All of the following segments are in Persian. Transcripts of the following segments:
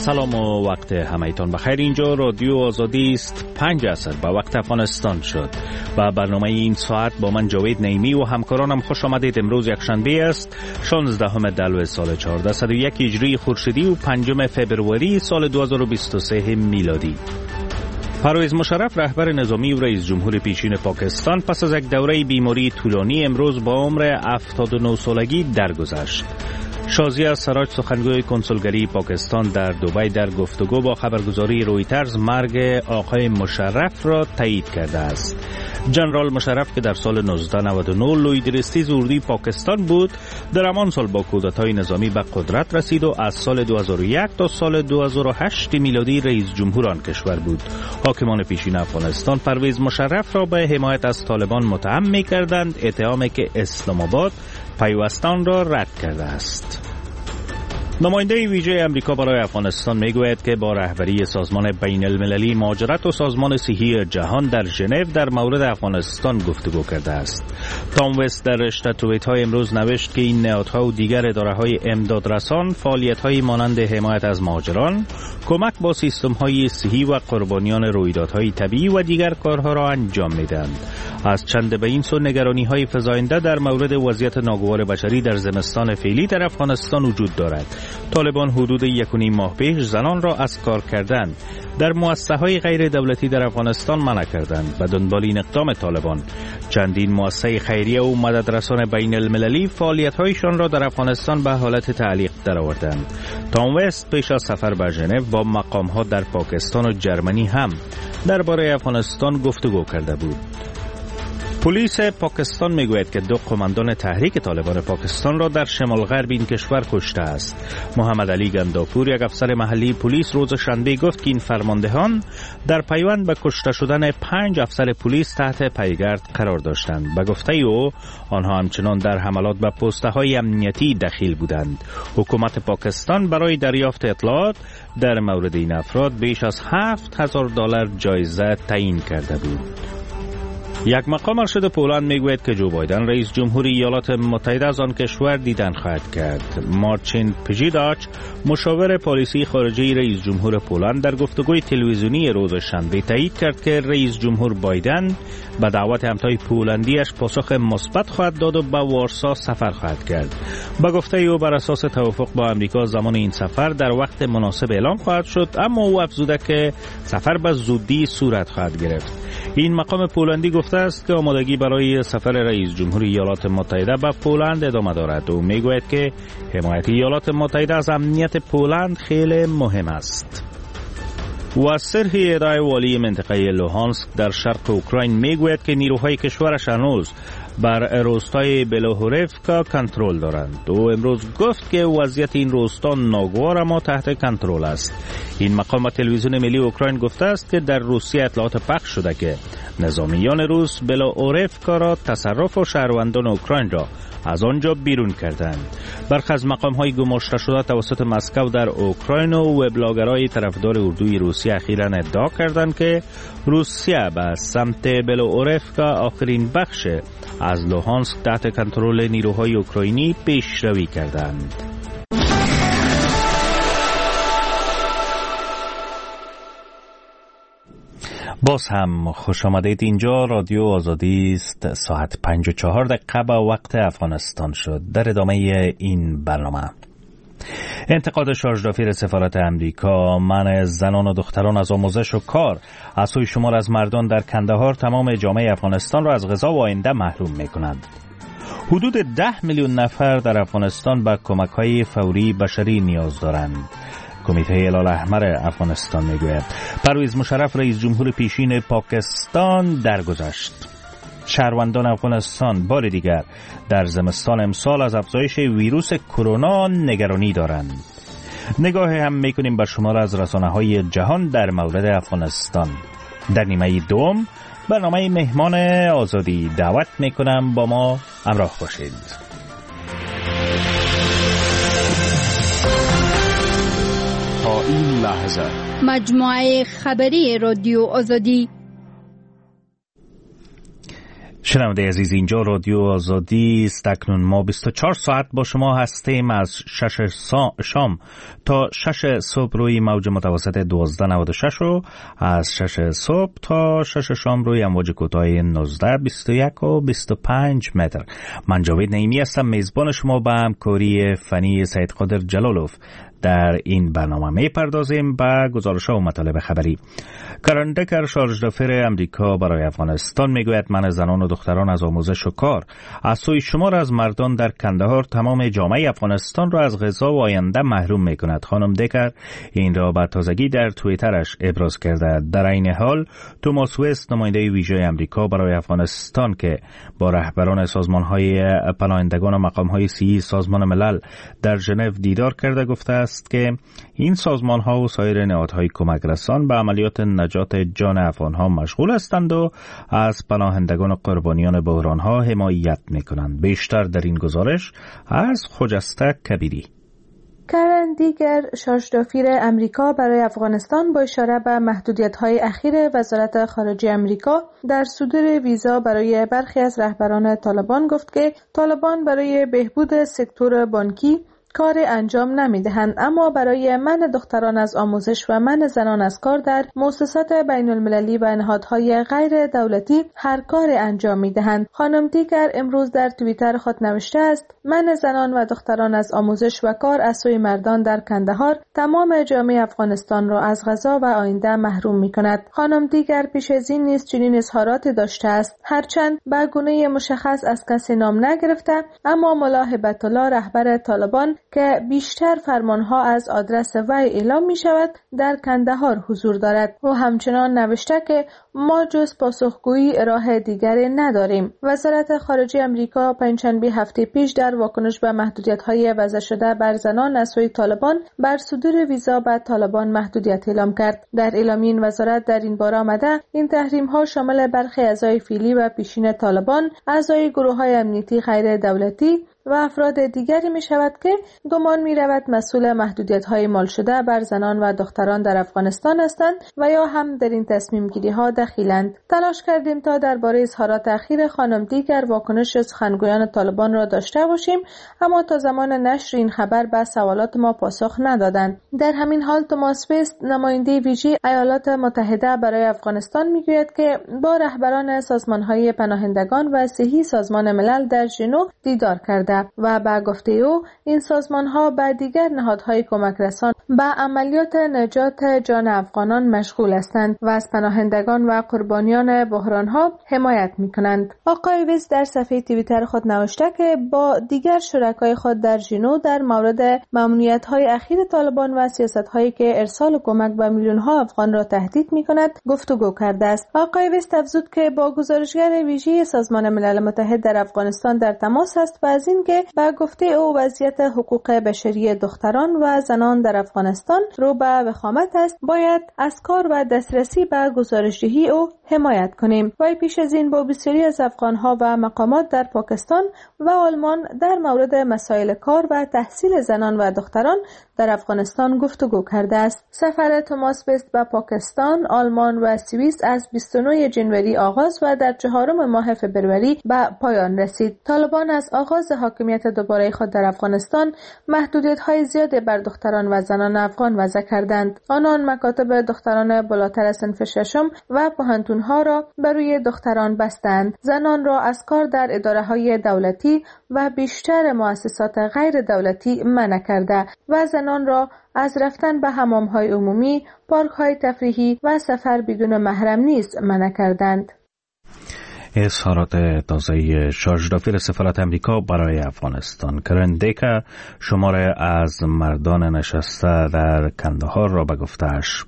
سلام و وقت همه‌تان بخیر. اینجا رادیو آزادی است. 5 عصر به وقت افغانستان شد و برنامه این ساعت با من جاوید نعیمی و همکارانم خوش آمدید. امروز یکشنبه است 16 دلو سال 1401 هجری خورشیدی و 5 فبروری سال 2023 میلادی. پرویز مشرف رهبر نظامی و رئیس جمهور پیشین پاکستان پس از یک دوره بیماری طولانی امروز با عمر 79 سالگی درگذشت. شازیه سراج سخنگوی کنسولگری پاکستان در دبی در گفتگو با خبرگزاری رویترز مرگ آقای مشرف را تایید کرده است. جنرال مشرف که در سال 1999 لویدرستی زوردی پاکستان بود، در همان سال با کودتای نظامی به قدرت رسید و از سال 2001 تا سال 2008 میلادی رئیس جمهور آن کشور بود. حاکمان پیشین افغانستان پرویز مشرف را به حمایت از طالبان متهم می‌کردند، اتهامی که اسلام آباد پیوستان را رد کرده است. نماینده ویژه امریکا برای افغانستان میگوید که با رهبری سازمان بین المللی مهاجرت و سازمان صحی جهان در ژنو در مورد افغانستان گفتگو کرده است. تام وست در رشته توییت‌های امروز نوشت که این نهادها و دیگر اداره‌های امدادرسان فعالیت‌هایی مانند حمایت از مهاجران، کمک با سیستم‌های صحی و قربانیان رویدادهای طبیعی و دیگر کارها را انجام می‌دهند. از چند به این سو نگرانی‌های فزاینده در مورد وضعیت ناگوار بشری در زمستان فعلی در افغانستان وجود دارد. طالبان حدود 1.5 ماه پیش زنان را از کار کردن در مؤسسه‌های غیر دولتی در افغانستان منع کردند. به دنبال این اقدام طالبان چندین مؤسسه خیریه و مددرسان بین المللی فعالیت‌هایشان را در افغانستان به حالت تعلیق درآوردند. تام وست پیش از سفر به ژنو با مقام‌ها در پاکستان و جرمنی هم درباره افغانستان گفتگو کرده بود. پلیس پاکستان میگوید که 2 قماندان تحریک طالبان پاکستان را در شمال غرب این کشور کشته است. محمد علی گنداپور، یک افسر محلی پلیس، روز شنبه گفت که این فرماندهان در پیوند به کشته شدن 5 افسر پلیس تحت پیگرد قرار داشتند. به گفته او آنها همچنان در حملات به پست‌های امنیتی دخیل بودند. حکومت پاکستان برای دریافت اطلاعات در مورد این افراد بیش از $7,000 جایزه تعیین کرده بود. یک مقام ارشد پولند میگوید که جو بایدن رئیس جمهور ایالات متحده از آن کشور دیدن خواهد کرد. مارچین پژیداچ، مشاور پالیسی خارجی رئیس جمهور پولند، در گفتگوی تلویزیونی روز شنبه تایید کرد که رئیس جمهور بایدن به دعوت همتای پولندیش پاسخ مثبت خواهد داد و به وارسا سفر خواهد کرد. به گفته او بر اساس توافق با امریکا زمان این سفر در وقت مناسب اعلام خواهد شد، اما او افزوده که سفر به زودی صورت خواهد گرفت. این مقام پولندی گفته است که آمادگی برای سفر رئیس جمهور ایالات متحده به پولند ادامه دارد و میگوید که حمایت ایالات متحده از امنیت پولند خیلی مهم است. و سرهی ادای والی منطقه لوهانسک در شرق اوکراین میگوید که نیروهای کشورش هنوز بر روستای بلوهورفکا کنترل دارند. او امروز گفت که وضعیت این روستا ناگوار اما تحت کنترل است. این مقام تلویزیون ملی اوکراین گفته است که در روسیه اطلاعات پخش شده که نظامیان روس بلوهورفکا را تصرف و شهروندان اوکراین را از آنجا بیرون کردند. برخی از مقام‌های گماشته شده توسط مسکو در اوکراین و وبلاگرهای طرفدار اردوی روسیه اخیراً ادعا کردند که روسیه به سمت بلوهورفکا، آخرین بخش از لوهانسک تحت کنترل نیروهای اوکراینی، پیشروی کردند. باز هم خوش آمدید. اینجا رادیو آزادی است. ساعت 5:04 به وقت افغانستان شد. در ادامه این برنامه انتقاد شارژدافیر سفارت امریکا منع زنان و دختران از آموزش و کار از سوی شمار از مردان در کندهار تمام جامعه افغانستان را از غذا و آینده محروم می‌کند. حدود 10 میلیون نفر در افغانستان به کمک‌های فوری بشری نیاز دارند. کمیته هلال احمر افغانستان میگوید پرویز مشرف رئیس جمهور پیشین پاکستان درگذشت. شهروندان افغانستان بار دیگر در زمستان امسال از افزایش ویروس کرونا نگرانی دارند. نگاه هم میکنیم به شمار از رسانه‌های جهان در مورد افغانستان. در نیمه دوم برنامه مهمان آزادی دعوت میکنم با ما همراه باشید. تا این لحظه مجموعه خبری رادیو آزادی. شنونده عزیز، اینجا رادیو آزادی است. اکنون ما 24 ساعت با شما هستیم از 6 شام تا 6 صبح روی موج متوسط 1296 و از 6 صبح تا 6 شام روی امواج کوتاه 19 21 و 25 متر. من جاوید نعیمی هستم، میزبان شما به همکاری فنی سید قادر جلالوف. در این برنامه می‌پردازیم به گزارش‌ها و مطالب خبری. کرن دکر شارژدافر امریکا برای افغانستان میگوید من زنان و دختران از آموزش و کار از سوی شمار از مردان در کندهار تمام جامعه افغانستان را از غذا و آینده محروم می‌کند. خانم دکر این را به تازگی در توییترش ابراز کرده. در این حال توماس وست، نماینده ویژه امریکا برای افغانستان که با رهبران سازمان‌های پناهندگان و مقام‌های سیاسی سازمان ملل در ژنو دیدار کرده، گفته است که این سازمان‌ها و سایر نهادهای کمک رسان به عملیات نجات جان افغان‌ها مشغول هستند و از پناهندگان و قربانیان بحران‌ها حمایت می‌کنند. بیشتر در این گزارش از خجسته کبیری. کرن دیگر، شارژدافیر امریکا برای افغانستان، با اشاره به محدودیت‌های اخیر وزارت خارجه امریکا در صدور ویزا برای برخی از رهبران طالبان گفت که طالبان برای بهبود سکتور بانکی کار انجام نمی‌دهند، اما برای منع دختران از آموزش و منع زنان از کار در مؤسسات بین‌المللی و نهادهای غیر دولتی هر کار انجام می‌دهند. خانم دیگر امروز در توییتر خود نوشته است: منع زنان و دختران از آموزش و کار از سوی مردان در کندهار تمام جامعه افغانستان را از غذا و آینده محروم می‌کند. خانم دیگر پیش از این نیز چنین اظهاراتی داشته است: هرچند به گونه مشخص از کسی نام نگرفته، اما ملا هبت الله، رهبر طالبان که بیشتر فرمانها از آدرس وی اعلام می شود، در کندهار حضور دارد و همچنان نوشته که ما جز پاسخگویی راه دیگری نداریم. وزارت خارجه امریکا پنجشنبه هفته پیش در واکنش به محدودیت‌های وضع شده بر زنان از سوی طالبان بر صدور ویزا به طالبان محدودیت اعلام کرد. در اعلامیه این وزارت در این باره آمده این تحریم‌ها شامل برخی اعضای فعلی و پیشین طالبان، اعضای گروه‌های امنیتی غیر دولتی و افراد دیگری می شود که گمان می رود مسئول محدودیت‌های مال شده بر زنان و دختران در افغانستان هستند و یا هم در این تصمیم گیری ها دخیلند. تلاش کردیم تا درباره اظهارات اخیر خانم دیگر واکنش سخنگویان طالبان را داشته باشیم، اما تا زمان نشر این خبر به سوالات ما پاسخ ندادند. در همین حال توماس وست، نماینده ویژه ایالات متحده برای افغانستان، می گوید که با رهبران سازمان‌های پناهندگان و صحی سازمان ملل در ژنو دیدار کرده و به گفته او این سازمان‌ها به دیگر نهادهای کمک رسان به عملیات نجات جان افغانان مشغول هستند و از پناهندگان و قربانیان بحران‌ها حمایت می‌کنند. آقای ویز در صفحه توییتر خود نوشته که با دیگر شرکای خود در ژنو در مورد ممنوعیت‌های اخیر طالبان و سیاست‌هایی که ارسال کمک به میلیون‌ها افغان را تهدید می‌کند گفتگو کرده است. آقای ویز افزود که با گزارشگر ویژه سازمان ملل متحد در افغانستان در تماس است و از این که به گفته او وضعیت حقوق بشری دختران و زنان در افغانستان رو به وخامت است، باید از کار و دسترسی به گزارشدهی او حمایت کنیم. وی پیش از این با بسیاری از افغانها و مقامات در پاکستان و آلمان در مورد مسائل کار و تحصیل زنان و دختران در افغانستان گفتگو کرده است. سفر توماس وست به پاکستان، آلمان و سوئیس از 29 جنوری آغاز و در 4 ماه فبروری به پایان رسید. طالبان از آغاز حاکمیت دوباره خود در افغانستان محدودیت‌های زیادی بر دختران و زنان افغان وضع کردند. آنان مکاتب دختران بالاتر از صنف ششم و پوهنتون‌ها را بر روی دختران بستند. زنان را از کار در اداره‌های دولتی و بیشتر مؤسسات غیر دولتی منع کرده و زنان را از رفتن به حمام‌های عمومی، پارک‌های تفریحی و سفر بدون محرم نیز منع کردند. اظهارات تازه شارژدافیر سفارت امریکا برای افغانستان. کرن دیکر شماره از مردان نشسته در کندهار را به گفته‌اش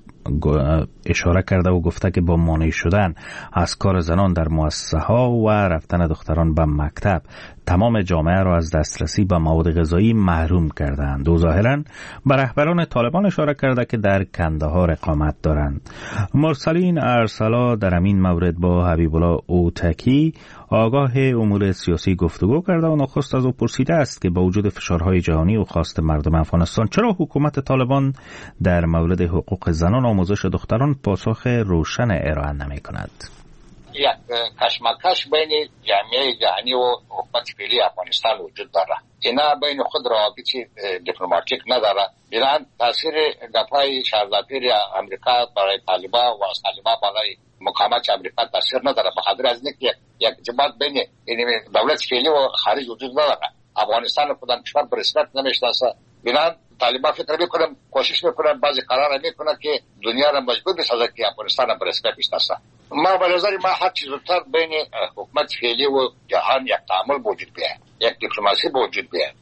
اشاره کرده و گفته که با مانع شدن از کار زنان در مؤسسه ها و رفتن دختران به مکتب تمام جامعه را از دسترسی به مواد غذایی محروم کردند. و ظاهراً به رهبران طالبان اشاره کرده که در کندهار اقامت دارند. مرسلین ارسلا در همین مورد با حبیب الله اوتکی آگاه امور سیاسی گفتگو کرده و نخست از او پرسیده است که با وجود فشارهای جهانی و خواست مردم افغانستان چرا حکومت طالبان در مورد حقوق زنان و آموزش دختران پاسخ روشن ارائه نمی کند. یک کشمکش بین جامعه جهانی و حکومت فعلی افغانستان وجود داره. اینا بین خود روابط دیپلماتیک نداره. ایران تاثیر گپای شهرداری امریکا برای طالبان و طالبان برای مقامات امریکا تاثیر نداره، به خاطر از اینکه یک ارتباط بین دولت فعلی و خارج وجود نداره. افغانستان خودم کشور به رسمیت نمیشناسه. ایران طالبان فکر میکنم کوشش میکنن بعضی قرار میکنن که دنیا را مجبور بسازه که افغانستان به رسمیت بشناسه. ما به نظر ما هر چیز زودتر بین حکومت فعلی و جهان یک تعامل وجود بیاید، یک دیپلماسی وجود بیاید.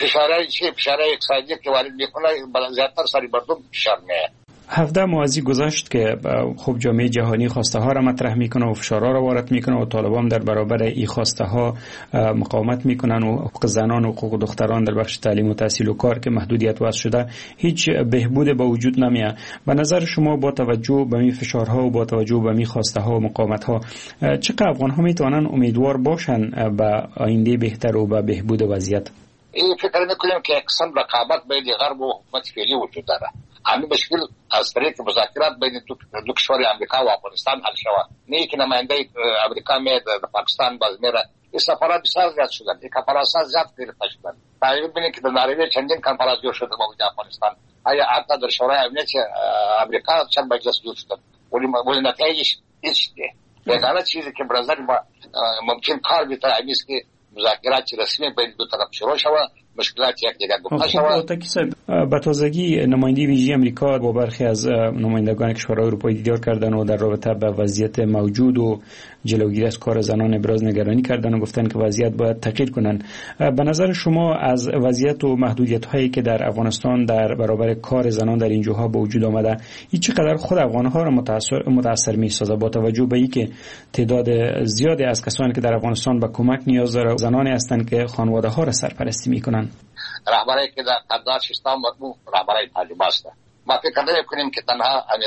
فشارهای اقتصادی که وارد میکنه زیادتر سر مردم فشار میاد. 17 ماه گذشت که خب جامعه جهانی خواسته ها را مطرح میکنه و فشارها را وارد میکنه و طالبان در برابر این خواسته ها مقاومت میکنن و حقوق زنان و حقوق دختران در بخش تعلیم و تحصیل و کار که محدودیت وضع شده هیچ بهبود به وجود نمیاد. به نظر شما با توجه به این فشارها و با توجه به این خواسته ها و مقاومت ها چقدر افغان ها میتونن امیدوار باشن به آینده بهتر و به بهبود وضعیت؟ این فکر میکنیم که اقسام رقابت بین غرب و حکومت فعلی وجود داره. همین مشکل از طریق مذاکرات بین دو کشور امریکا و افغانستان حل شود. نه که نماینده امریکا میاد در پاکستان باز میره. این سفارات بسیار زیاد شدن. این کنفرانس‌ها زیاد گرفته شدن. تعیین ببینید که در نروژ چندین کنفرانس جور شده با افغانستان. آیا حتی در شورای امنیت امریکا چند مجلس جور شدن. ولی نتایجش هیچ نیست. یگانه چیزی که به نظر ما ممکن کار بیت است که مذاکرات رسمی بین دو طرف شروع شود، مشکلات یک دیگر گفته شود. به تازگی نماینده ویژه امریکا با برخی از نمایندگان کشورهای اروپایی دیدار کردن و در رابطه با وضعیت موجود و جلوگیری از کار زنان ابراز نگرانی کردن و گفتن که وضعیت باید تغییر کنن. به نظر شما از وضعیت و محدودیت‌هایی که در افغانستان در برابر کار زنان در این جاها به وجود آمده، این چقدر خود افغان‌ها را متاثر می‌سازه با توجه به اینکه تعداد زیادی از کسانی که در افغانستان به کمک نیاز دارند زنانی هستند که خانواده‌ها را سرپرستی می‌کنند؟ رهبری که در قدرت شستان مطموع رهبری طالبان است. ما فکر نمی‌کنیم که تنها امیر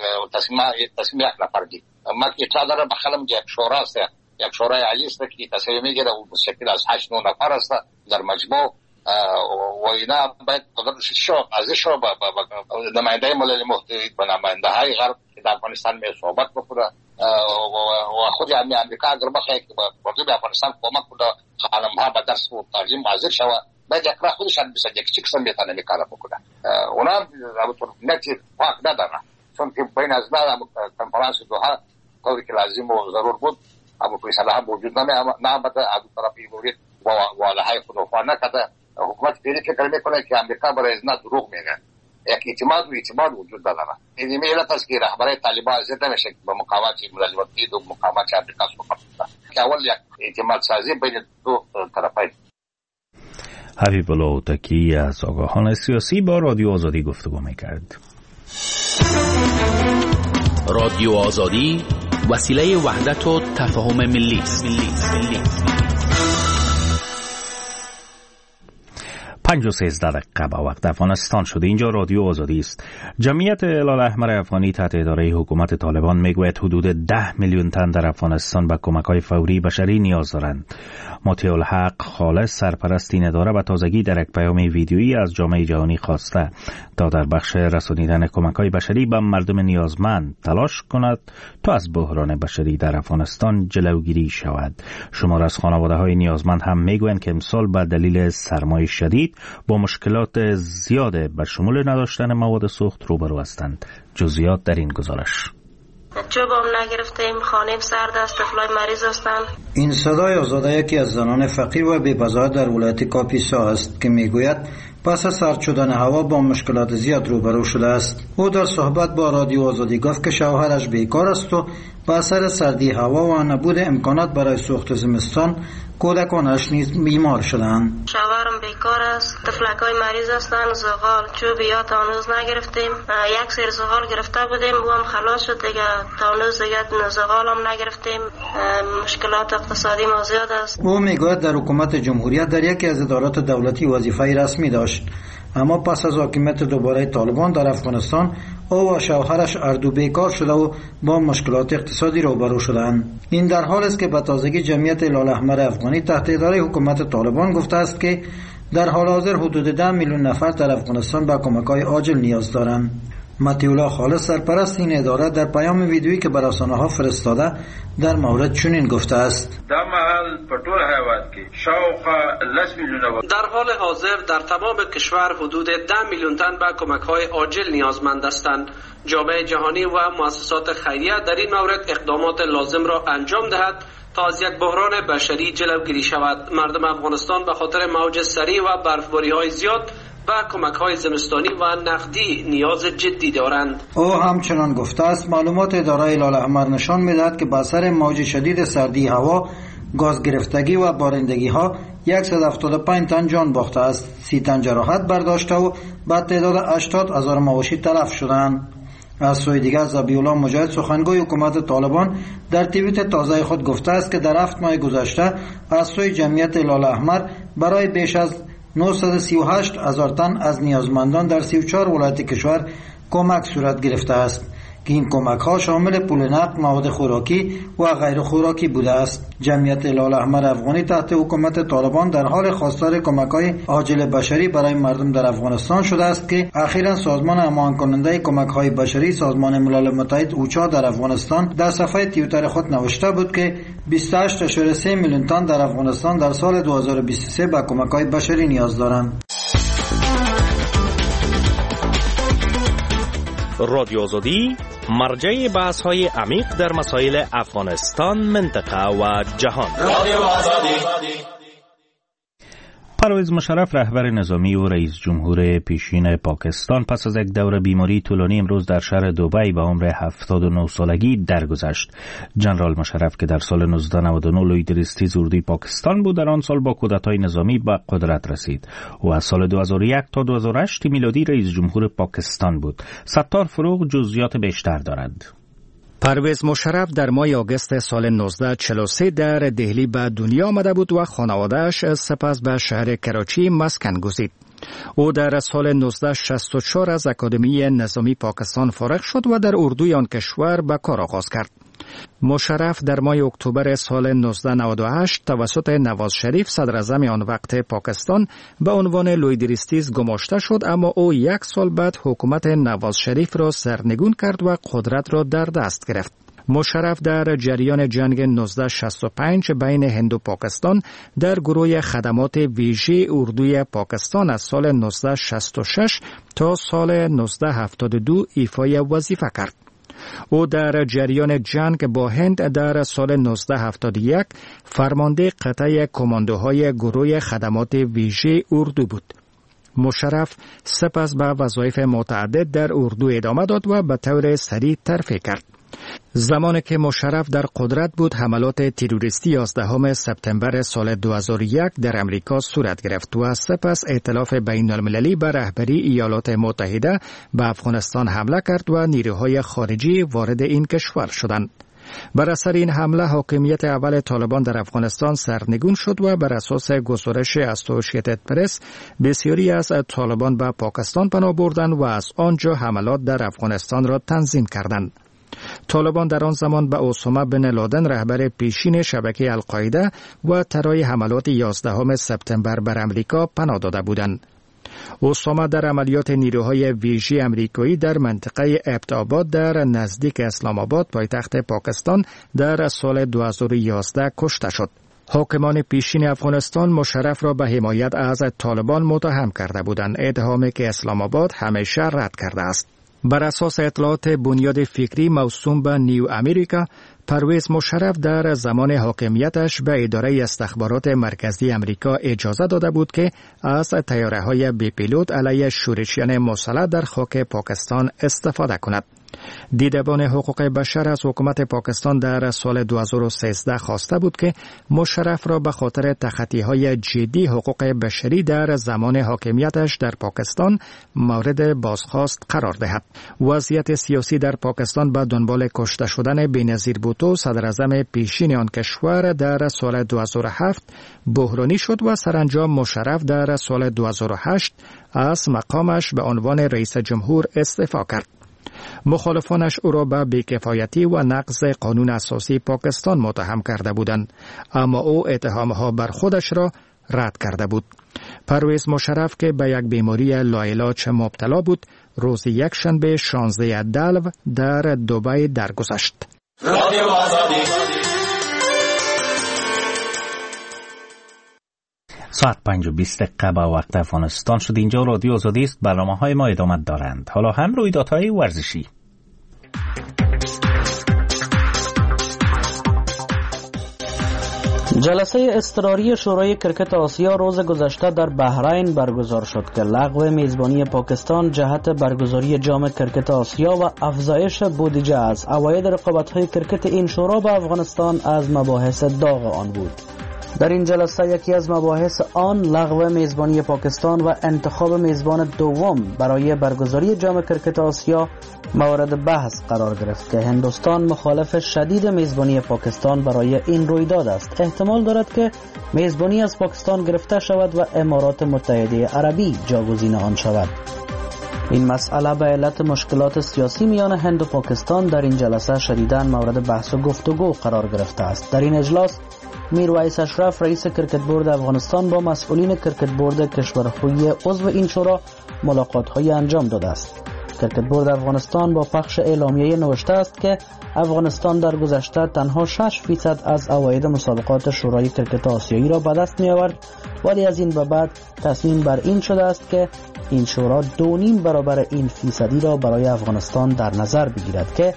تصمیم یک نفر دی. ما که اطلاع دارم بخلم یک شورا است، یک شورای عالی است که تصمیم میگیره و مشکل از 8-9 نفر است در مجموع و اینا باید ازش با نماینده ملل متحد و نماینده های غرب که در افغانستان می صحبت بکنه و خود امریکا اگر بخواد که مردم افغانستان کمک کنه خانم‌ها به درس و تعلیم حاضر شود، باید یک راه خودشان بسازه یک چیز هم میتونه میکاره بکنه. اونا همونطور نتی پاک نداره، چون که بین از بعد کنفرانس دوحه طوری که لازم و ضرور بود اما فیصله هم وجود نامده. از طرفی مورد و علهای خود وفا نکرده. حکومت فعلی فکر میکنه که امریکا برای ازنا دروغ میگه. یک اعتماد وجود داره. این علت است که رهبری طالبان حاضر نمیشه که به مقامات ملل متحد و مقامات امریکا صحبت کنه. که اول یک اعتماد سازی بین دو طرفین. حبیب الله اوتکی از آگاهان سیاسی با رادیو آزادی گفتگو میکرد. رادیو آزادی وسیله وحدت و تفاهم ملی است. 5:13 با وقت افغانستان شده. اینجا رادیو آزادی است. جمعیت هلال احمر افغانی تحت اداره حکومت طالبان میگوید حدود 10 میلیون تن در افغانستان به کمک‌های فوری بشری نیاز دارند. مطیع الحق خالص سرپرست این اداره به تازگی در یک پیام ویدیویی از جامعه جهانی خواسته تا در بخش رسانیدن کمک‌های بشری به مردم نیازمند تلاش کند تا از بحران بشری در افغانستان جلوگیری شود. شمار از خانواده‌های نیازمند هم میگویند که امسال به دلیل سرمای شدید با مشکلات زیاد به شمول نداشتن مواد سوخت روبرو هستند. جزئیات در این گزارش. جوابم نگرفتیم، خانه سرد است، طفلای مریض هستند. این صدای آزاده یکی از زنان فقیر و بی‌بضاعت در ولایت کاپیسا است که میگوید پس از سرد شدن هوا با مشکلات زیاد روبرو شده است. او در صحبت با رادیو آزادی گفت که شوهرش بیکار است و به اثر سردی هوا و نبود امکانات برای سوخت زمستان کودکانش نیز بیمار شدند. شوهرم بیکار است، طفلکای مریض هستند، زغال چوبیات تا هنوز نگرفتیم. یک سری زغال گرفته بودیم و هم خلاص شد دیگه، تا هنوز دیگه زغال هم نگرفتیم. مشکلات اقتصادی ما زیاد است. او میگوید در حکومت جمهوریت در یکی از ادارات دولتی وظیفه رسمی داشت، اما پس از حاکمیت دوباره طالبان در افغانستان او و شوهرش اردو بیکار شده و با مشکلات اقتصادی روبرو شدند. این در حال است که به تازگی جمعیت هلال احمر افغانی تحت اداره حکومت طالبان گفته است که در حال حاضر حدود 10 میلیون نفر در افغانستان به کمک‌های عاجل نیاز دارند. مطیع الله خالص سرپرست این اداره در پیام ویدیویی که به رسانه‌ها فرستاده در مورد چنین گفته است: در محل پټول حیوانات کې شاوخوا 10 میلیون در حال حاضر در تمام کشور حدود 10 میلیون تن به کمک‌های عاجل نیازمند هستند. جامعه جهانی و مؤسسات خیریه در این مورد اقدامات لازم را انجام دهد تا از یک بحران بشری جلوگیری شود. مردم افغانستان به خاطر موج سریع و برفباری‌های زیاد و کمک‌های زمستانی و نقدی نیاز جدی دارند. او همچنان گفته است معلومات اداره هلال احمر نشان می‌دهد که به اثر موج شدید سردی هوا، گاز گرفتگی و بارندگی‌ها 175 تن جان باخته است، 30 تن جراحت برداشته و به تعداد 80,000 مواشی تلف شدند. از سوی دیگر ذبیح الله مجاهد سخنگوی حکومت طالبان در توییت تازه خود گفته است که در 7 ماه گذشته از سوی جمعیت هلال احمر برای بیش از 938,000 تن از نیازمندان در 34 ولایت کشور کمک صورت گرفته است که این کمک ها شامل پول نقد، مواد خوراکی و غیر خوراکی بوده است. جمعیت هلال احمر افغانی تحت حکومت طالبان در حال خواستار کمک های عاجل بشری برای مردم در افغانستان شده است که اخیراً سازمان هماهنگ کننده کمک های بشری سازمان ملل متحد اوچا در افغانستان در صفحه توییتر خود نوشته بود که 28.3 میلیون تن در افغانستان در سال 2023 به کمک های بشری نیاز دارند. رادیو آزادی مرجع بحث های عمیق در مسائل افغانستان، منطقه و جهان. رادیو آزادی. پرویز مشرف رهبر نظامی و رئیس جمهور پیشین پاکستان پس از یک دوره بیماری طولانی امروز در شهر دبی به عمر 79 سالگی درگذشت. جنرال مشرف که در سال 1999 لویدریستی اردوی پاکستان بود، در آن سال با کودتای نظامی به قدرت رسید و از سال 2001 تا 2008 میلادی رئیس جمهور پاکستان بود. ستار فروغ جزئیات بیشتر دارد. پرویز مشرف در ماه آگوست سال 1943 در دهلی به دنیا آمده بود و خانواده‌اش سپس به شهر کراچی مسکن گزید. او در سال 1964 از اکادمی نظامی پاکستان فارغ شد و در اردوی آن کشور به کار آغاز کرد. مشرف در ماه اکتبر سال 1998 توسط نواز شریف صدر اعظم آن وقت پاکستان به عنوان لویدریستیز گماشته شد، اما او 1 سال بعد حکومت نواز شریف را سرنگون کرد و قدرت را در دست گرفت. مشرف در جریان جنگ 1965 بین هند و پاکستان در گروه خدمات ویژه اردوی پاکستان از سال 1966 تا سال 1972 ایفای وظیفه کرد. او در جریان جنگ با هند در سال 1971 فرمانده قطعه کماندوهای گروه خدمات ویژه اردو بود. مشرف سپس به وظایف متعدد در اردو ادامه داد و به طور سریع ترفیع کرد. زمانی که مشرف در قدرت بود، حملات تروریستی 11 سپتامبر سال 2001 در امریکا صورت گرفت و سپس ائتلاف بین المللی به رهبری ایالات متحده به افغانستان حمله کرد و نیروهای خارجی وارد این کشور شدند. بر اثر این حمله حاکمیت اول طالبان در افغانستان سرنگون شد و بر اساس گزارش اسوسییتد پرس بسیاری از طالبان به پاکستان پناه بردند و از آنجا حملات در افغانستان را تنظیم کردند. طالبان در آن زمان به اسامه بن لادن رهبر پیشین شبکه القاعده و طرح حملات 11 سپتامبر بر امریکا پناه داده بودند. اسامه در عملیات نیروهای ویژه امریکایی در منطقه ابت‌آباد در نزدیک اسلام آباد پایتخت پاکستان در سال 2011 کشته شد. حاکمان پیشین افغانستان مشرف را به حمایت از طالبان متهم کرده بودند، اتهامی که اسلام آباد همیشه رد کرده است. بر اساس اطلاعات بنیاد فکری موسوم به نیو امریکا، پرویز مشرف در زمان حاکمیتش به اداره استخبارات مرکزی امریکا اجازه داده بود که از طیاره‌های بی پیلوت علیه شورشیان مسلح در خاک پاکستان استفاده کند. دیدبان حقوق بشر از حکومت پاکستان در سال 2013 خواسته بود که مشرف را به خاطر تخطی‌های جدی حقوق بشری در زمان حاکمیتش در پاکستان مورد بازخواست قرار دهد. وضعیت سیاسی در پاکستان به دنبال کشته شدن بینظیر بوتو صدر اعظم پیشین آن کشور در سال 2007 بحرانی شد و سرانجام مشرف در سال 2008 از مقامش به عنوان رئیس جمهور استعفا کرد. مخالفانش او را به بی‌کفایتی و نقض قانون اساسی پاکستان متهم کرده بودند، اما او اتهامها بر خودش را رد کرده بود. پرویز مشرف که به یک بیماری لاعلاج مبتلا بود، روز یکشنبه 16 دلو در دبی درگذشت. ساعت 5:20 با وقت افغانستان شد. اینجا رادیو آزادی است. برنامه‌های ما ادامه دارند. حالا هم رویدادهای ورزشی. جلسه اضطراری شورای کرکت آسیا روز گذشته در بحرین برگزار شد که لغو میزبانی پاکستان جهت برگزاری جام کرکت آسیا و افزایش بودجه از عواید رقابت‌های کرکت این شورا به افغانستان از مباحث داغ آن بود. در این جلسه یکی از مباحث آن لغو میزبانی پاکستان و انتخاب میزبان دوم برای برگزاری جام کرکت آسیا مورد بحث قرار گرفت که هندوستان مخالف شدید میزبانی پاکستان برای این رویداد است. احتمال دارد که میزبانی از پاکستان گرفته شود و امارات متحده عربی جاگزین آن شود. این مسئله به علت مشکلات سیاسی میان هند و پاکستان در این جلسه شدیداً مورد بحث و گفتگو قرار گرفته است. در این اجلاس میرویس اشرف رئیس کرکت بورد افغانستان با مسئولین کرکت بورد کشورهای عضو این شورا ملاقات‌های انجام داده است. کرکت بورد افغانستان با پخش اعلامیه نوشته است که افغانستان در گذشته تنها 6% از عواید مسابقات شورای کرکت آسیایی را به دست می‌آورد، ولی از این به بعد تصمیم بر این شده است که این شورا 2.5 برابر این فیصدی را برای افغانستان در نظر بگیرد که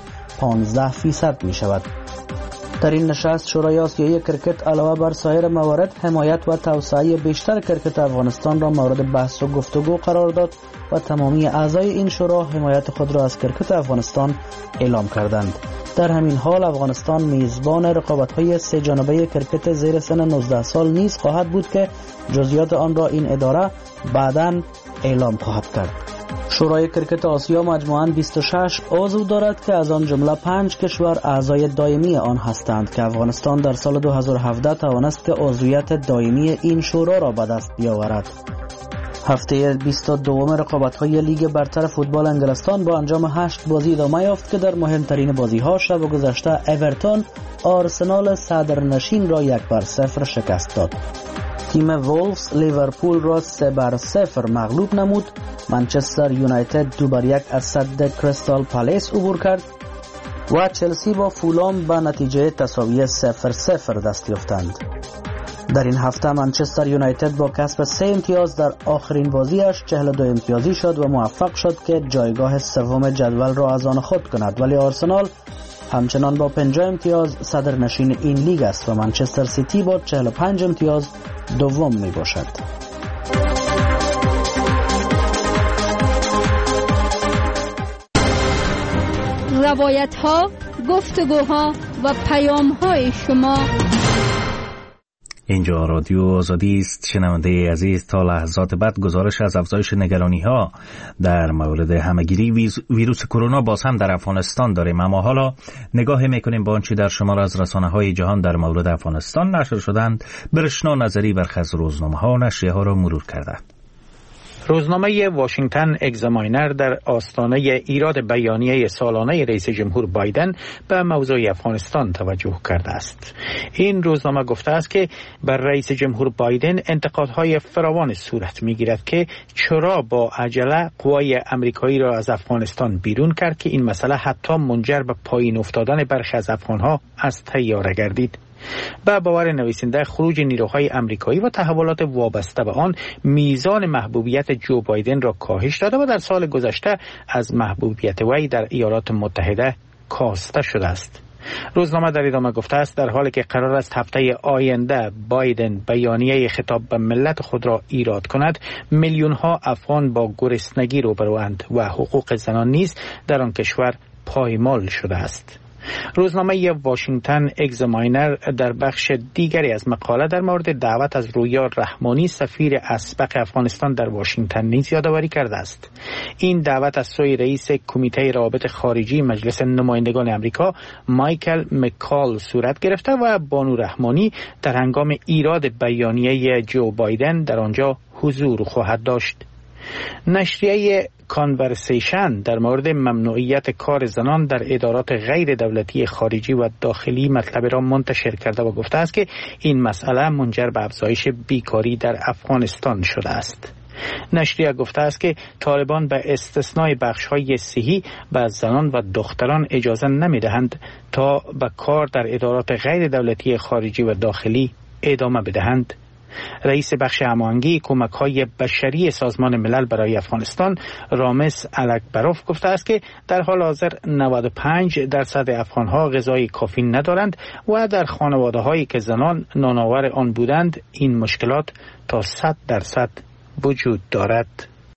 15% می‌شود. در این نشست شورای آسیایی کرکت علاوه بر سایر موارد حمایت و توسعه بیشتر کرکت افغانستان را مورد بحث و گفتگو قرار داد و تمامی اعضای این شورا حمایت خود را از کرکت افغانستان اعلام کردند. در همین حال افغانستان میزبان رقابت‌های سه جانبه کرکت زیر سن 19 سال نیز خواهد بود که جزئیات آن را این اداره بعداً اعلام خواهد کرد. شورای کرکت آسیا مجموعاً 26 عضو دارد که از آن جمله 5 کشور اعضای دائمی آن هستند که افغانستان در سال 2017 توانست که عضویت دائمی این شورا را به دست بیاورد. هفته 22 رقابت‌های لیگ برتر فوتبال انگلستان با انجام 8 بازی ادامه یافت که در مهمترین بازی‌ها شب گذشته اورتون آرسنال صدرنشین را 1-0 شکست داد. تیم وولفز لیورپول را 3-0 مغلوب نمود. منچستر یونایتد 2-1 از صد کریستال پالیس عبور کرد و چلسی با فولام به نتیجه تساوی 0-0 دست یافتند. در این هفته منچستر یونایتد با کسب 3 امتیاز در آخرین بازیش 42 امتیازی شد و موفق شد که جایگاه سوم جدول را از آن خود کند، ولی آرسنال همچنان با 50 امتیاز صدرنشین این لیگ است و منچستر سیتی با 45 امتیاز دوم می باشد. روایت ها، گفتگوها و پیام های شما. اینجا رادیو آزادی است. شنونده عزیز، تا لحظات بعد گزارش از افزایش نگرانی ها در مورد همهگیری ویروس کرونا باز هم در افغانستان داریم، اما حالا نگاه میکنیم با آنچه در شمار از رسانه های جهان در مورد افغانستان نشر شدند. برشنا نظری برخی از روزنامه ها و نشریه ها را مرور کردند. روزنامه واشنگتن اگزاماینر در آستانه ایراد بیانیه سالانه رئیس جمهور بایدن به موضوع افغانستان توجه کرده است. این روزنامه گفته است که بر رئیس جمهور بایدن انتقادهای فراوان صورت میگیرد که چرا با عجله قوای امریکایی را از افغانستان بیرون کرد که این مسئله حتی منجر به پایین افتادن برخی از افغانها از طیاره گردید. به باور نویسنده خروج نیروهای امریکایی و تحولات وابسته به آن میزان محبوبیت جو بایدن را کاهش داده و در سال گذشته از محبوبیت وی در ایالات متحده کاسته شده است. روزنامه در ادامه گفته است در حالی که قرار است هفته آینده بایدن بیانیه خطاب به ملت خود را ایراد کند، میلیون ها افغان با گرسنگی روبروند و حقوق زنان نیز در آن کشور پایمال شده است. روزنامه واشنگتن اگزاماینر در بخش دیگری از مقاله در مورد دعوت از رویا رحمانی سفیر اسبق افغانستان در واشنگتن نیز یادآوری کرده است. این دعوت از سوی رئیس کمیته روابط خارجی مجلس نمایندگان آمریکا مایکل مکال صورت گرفته و بانو رحمانی در هنگام ایراد بیانیه جو بایدن در آنجا حضور خواهد داشت. نشریه کانورسیشن در مورد ممنوعیت کار زنان در ادارات غیر دولتی خارجی و داخلی مطلب را منتشر کرده و گفته است که این مسئله منجر به افزایش بیکاری در افغانستان شده است. نشریه گفته است که طالبان به استثنای بخش‌های صحی به زنان و دختران اجازه نمی‌دهند تا به کار در ادارات غیر دولتی خارجی و داخلی ادامه بدهند. رئیس بخش هماهنگی کمک‌های بشری سازمان ملل برای افغانستان رامز الکبروف گفته است که در حال حاضر 95% افغان‌ها غذای کافی ندارند و در خانواده‌هایی که زنان نانآور آن بودند این مشکلات تا 100% وجود دارد.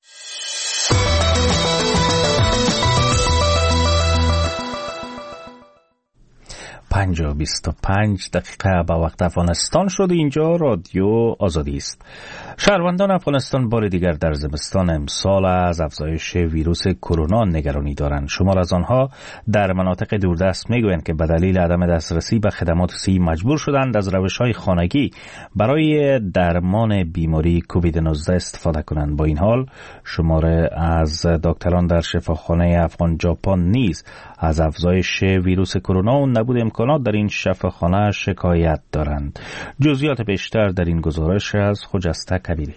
5:25 به وقت افغانستان شد. اینجا رادیو آزادی است. شهروندان افغانستان بار دیگر در زمستان امسال از افزایش ویروس کرونا نگرانی دارند. شمار از آنها در مناطق دوردست میگویند که به دلیل عدم دسترسی به خدمات صحی مجبور شدند از روش‌های خانگی برای درمان بیماری کووید 19 استفاده کنند. با این حال شمار از دکتران در شفاخانه افغان ژاپن نیز از افزایش ویروس کرونا و نبود امکانات در این شفاخانه شکایت دارند. جزئیات بیشتر در این گزارش از خجسته کبیری.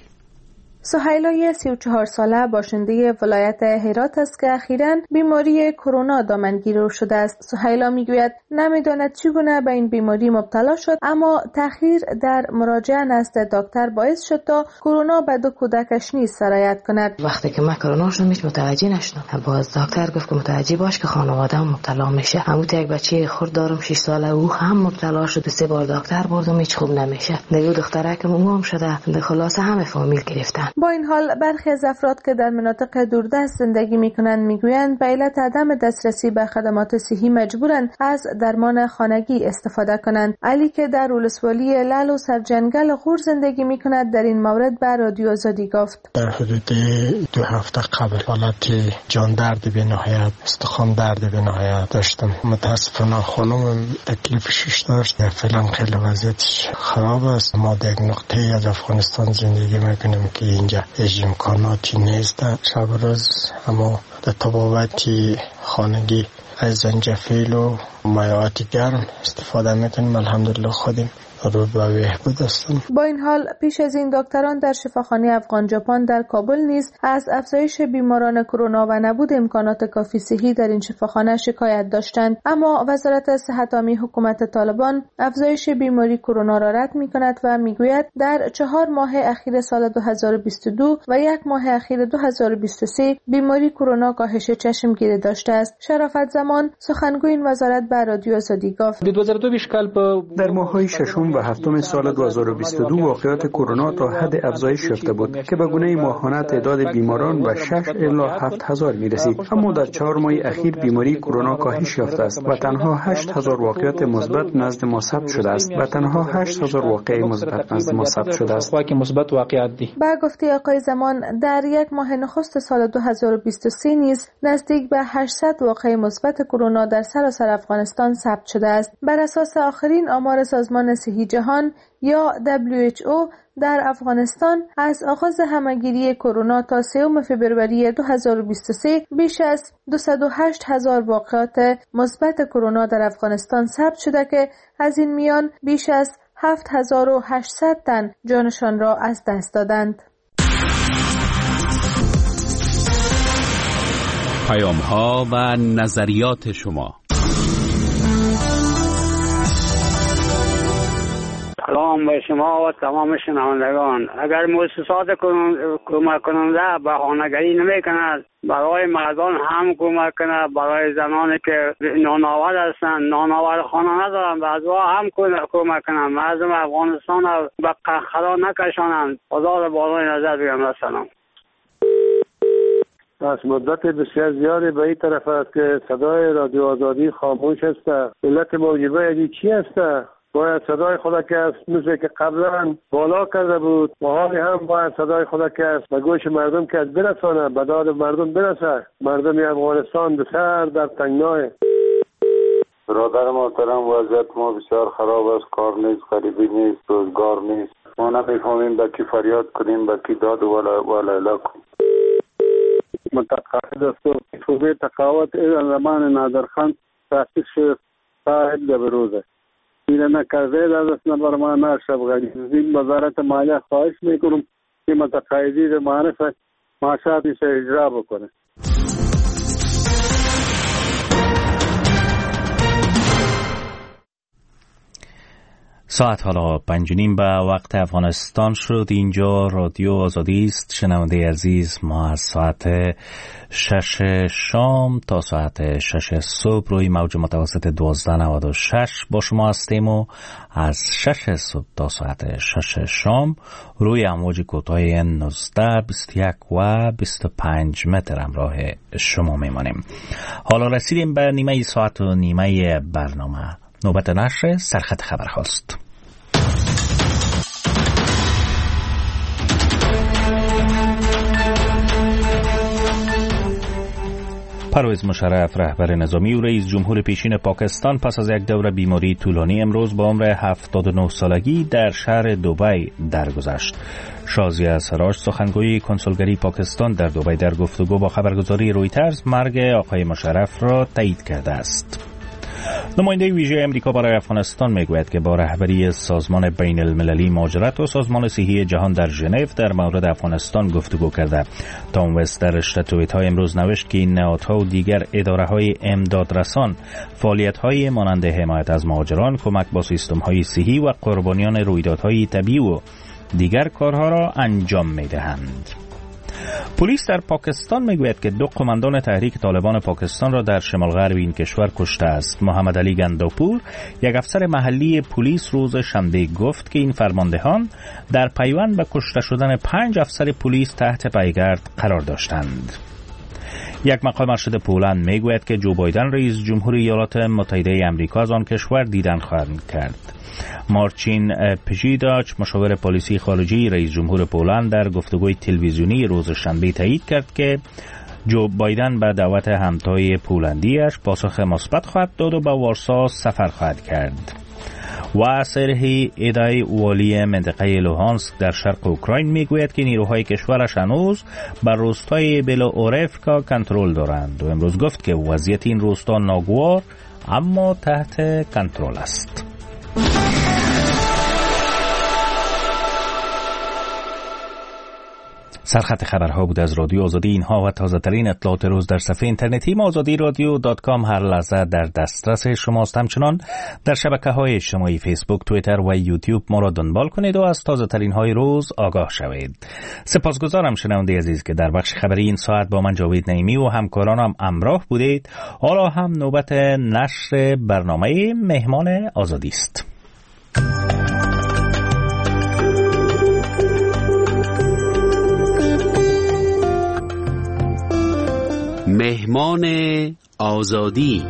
سهیلای 34 ساله باشنده ولایت هرات است که اخیراً بیماری کرونا دامنگیر شده است. سهیلا میگوید نمیداند چگونه به این بیماری مبتلا شد، اما تأخیر در مراجعه نزد دکتر باعث شد تا کرونا به دو کودکش نیز سرایت کند. وقتی که من کرونا شدم هیچ متوجه نشدم. باز دکتر گفت که متوجه باش که خانواده‌ام مبتلا میشه. همون یک بچه خرد دارم 6 ساله، او هم مبتلا شد. 3 بار دکتر بردم هیچ خوب نمیشه. دیگه دخترک هم شده. خلاصه همه فامیل گرفتن. با این حال برخی از افراد که در مناطق دوردست زندگی میکنند میگویند به علت عدم دسترسی به خدمات صحی مجبورند از درمان خانگی استفاده کنند. علی که در ولسوالی لعل و سرجنگل غور زندگی میکند در این مورد به رادیو آزادی گفت در حدود 2 هفته قبل حالت جان درد به نهایت، استخوان درد به نهایت داشتم. متاسفانه خانم تکلیفش داشت. فعلا خیلی وضعیتش خراب است. ما در نقطه از افغانستان زندگی میکنیم که اینجا هیچ امکاناتی نیست. شب روز اما در طبابت خانگی از زنجفیل و مایعات گرم استفاده میکنیم. الحمدلله خودیم رو به بهبود هستیم. با این حال پیش از این دکتران در شفاخانه افغان ژاپن در کابل نیز از افزایش بیماران کرونا و نبود امکانات کافی صحی در این شفاخانه شکایت داشتند، اما وزارت صحت عامه حکومت طالبان افزایش بیماری کرونا را رد می‌کند و میگوید در 4 ماه اخیر سال 2022 و 1 ماه اخیر 2023 بیماری کرونا کاهش چشمگیری داشته است. شرافت زمان سخنگوی این وزارت به رادیو آزادی گفت 2022 در ماه‌های ششم و هفتم سال 2022 واقعات کرونا تا حد افزایش یافته بود که به گونه ماهانه تعداد بیماران به 6 الی 7000 می‌رسید. اما در 4 ماه اخیر بیماری کرونا کاهش یافته است و تنها 8000 واقعات مثبت نزد ما ثبت شده است. با گفته آقای زمان در 1 ماه نخست سال 2023 نیز نزدیک به 800 واقعه مثبت کرونا در سراسر افغانستان ثبت شده است. بر اساس آخرین آمار سازمان صحی جهان یا WHO در افغانستان از آغاز همه‌گیری کرونا تا 3 فوریه 2023 بیش از 208,000 واقعات مثبت کرونا در افغانستان ثبت شده که از این میان بیش از 7800 تن جانشان را از دست دادند. پیام‌ها و نظریات شما. سلام به شما و تمام شنوندگان. اگر مؤسسات کمک کننده بهانه‌گری نمی‌کند برای مردان هم کمک کنند، برای زنانی که نانآور هستند نانآور خانه ندارند بعضی هم کمک کنند، مردم افغانستان را به قهقرا نکشانند. خدا را بالای نظر بگیرد. سلام. از مدت بسیار زیادی به این طرف است که صدای رادیو آزادی خاموش است. علت موجبه یعنی چی است؟ باید صدای خدا که است مثل که قبلا بالا کرده بود و حالی هم باید صدای خدا که است به گوش مردم که است برسانه، به داد مردم برسه. مردم افغانستان بسیار در تنگنای. برادر محترم وضعیت ما بسیار خراب است. کار نیست، غریبی نیست، روزگار نیست. ما نمیفهمیم به کی فریاد کنیم، به کی داد و لیلا کنیم. متقاعد است و صوبه تقاوت ایران زمان نادرخان تاسیس شد تا به روزه ایره نکرده در دست نبرمانه شب غریب. این وزارت مالیه خواهش میکنم که متقاعدین معرف معاشاتش اجرا بکنه. ساعت حالا 5:30 به وقت افغانستان شد. اینجا رادیو آزادی است. شنونده عزیز، ما از ساعت 6 شام تا ساعت 6 صبح روی موج متوسط 1296 با شما هستیم و از 6 صبح تا ساعت 6 شام روی امواج کوتاه 19، 21 و 25 متر همراه شما میمانیم. حالا رسیدیم به نیمه ساعت و نیمه برنامه. نوبت نشر سرخط خبر هاست. پرویز مشرف، رهبر نظامی و رئیس جمهور پیشین پاکستان، پس از یک دوره بیماری طولانی امروز با عمر 79 سالگی در شهر دبی درگذشت. شازیه سراج، سخنگوی کنسولگری پاکستان در دبی، در گفتگو با خبرگزاری رویترز مرگ آقای مشرف را تایید کرده است. نماینده ویژه امریکا برای افغانستان میگوید که با رهبری سازمان بین المللی مهاجرت و سازمان صحی جهان در ژنو در مورد افغانستان گفتگو کرده. تام وست در رشته توییت‌ها امروز نوشت که این نهادها و دیگر اداره‌های امدادرسان فعالیت‌های مانند حمایت از مهاجران، کمک با سیستم‌های صحی و قربانیان رویدادهای طبیعی و دیگر کارها را انجام می‌دهند. پلیس در پاکستان میگوید که 2 قماندان تحریک طالبان پاکستان را در شمال غرب این کشور کشته است. محمد علی گنداپور، یک افسر محلی پلیس، روز شنبه گفت که این فرماندهان در پیوند به کشته شدن 5 افسر پلیس تحت پیگرد قرار داشتند. یک مقام ارشد پولند میگوید که جو بایدن رئیس جمهور ایالات متحده آمریکا از آن کشور دیدن خواهد کرد. مارچین پژیداچ، مشاور پالیسی خارجی رئیس جمهور پولند، در گفتگوی تلویزیونی روز شنبه تایید کرد که جو بایدن به دعوت همتای پولندیش پاسخ مثبت خواهد داد و به وارسا سفر خواهد کرد. و سرهی ایدای والی منطقه لوهانسک در شرق اوکراین میگوید که نیروهای کشورش هنوز بر روستای بلوئورفکا کنترل دارند و امروز گفت که وضعیت این روستا ناگوار اما تحت کنترل است. سرخط خبرها بود از رادیو آزادی. اینها و تازه ترین اطلاعات روز در صفحه اینترنتی azadiradio.com هر لحظه در دسترس شماست. همچنان در شبکه‌های اجتماعی فیسبوک، توییتر و یوتیوب ما را دنبال کنید و از تازه ترین های روز آگاه شوید. سپاسگزارم شنونده عزیز که در بخش خبری این ساعت با من جاوید نعیمی و همکارانم همراه بودید. حالا هم نوبت نشر برنامه مهمان آزادی است. مهمان آزادی.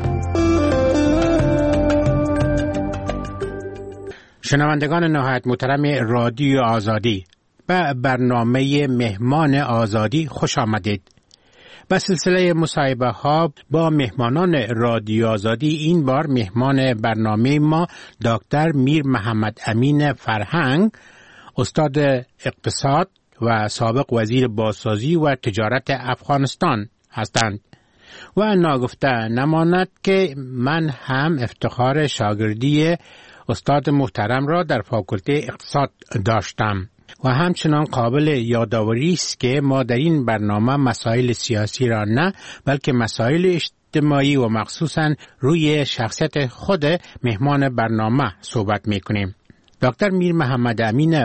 شنوندگان نهایت محترم رادیو آزادی، به برنامه مهمان آزادی خوش آمدید. به سلسله مصاحبه ها با مهمانان رادیو آزادی، این بار مهمان برنامه ما دکتر میر محمد امین فرهنگ، استاد اقتصاد و سابق وزیر بازسازی و تجارت افغانستان هستند. و ناگفته نماند که من هم افتخار شاگردی استاد محترم را در فاکولته اقتصاد داشتم و همچنان قابل یادآوری است که ما در این برنامه مسائل سیاسی را نه، بلکه مسائل اجتماعی و مخصوصاً روی شخصیت خود مهمان برنامه صحبت می‌کنیم. دکتر میر محمد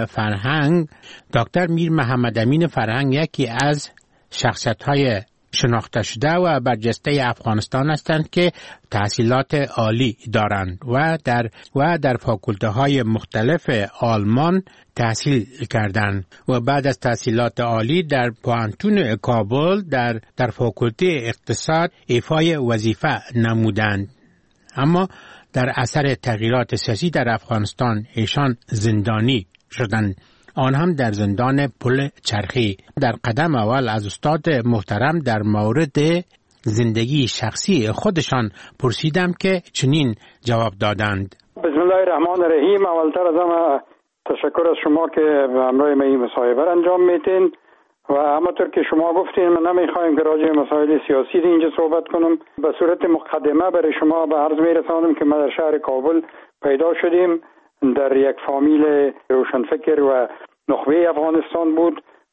امین فرهنگ یکی از شخصیت‌های شناخته شده و برجسته افغانستان هستند که تحصیلات عالی دارند و در فاکولته های مختلف آلمان تحصیل کردند و بعد از تحصیلات عالی در پوانتون کابل در فاکولته اقتصاد ایفای وظیفه نمودند. اما در اثر تغییرات سیاسی در افغانستان ایشان زندانی شدند، آن هم در زندان پل چرخی. در قدم اول از استاد محترم در مورد زندگی شخصی خودشان پرسیدم که چنین جواب دادند. بسم الله الرحمن الرحیم. اولتر از همه تشکر از شما که به همراه من این مصاحبه را انجام میدین و همونطور که شما گفتین من نمیخوایم که راجع به مسائل سیاسی اینجا صحبت کنم. به صورت مقدمه برای شما به عرض میرسانم که ما در شهر کابل پیدا شدیم. در یک فامیل روشنفکر و نخبه افغانستان بود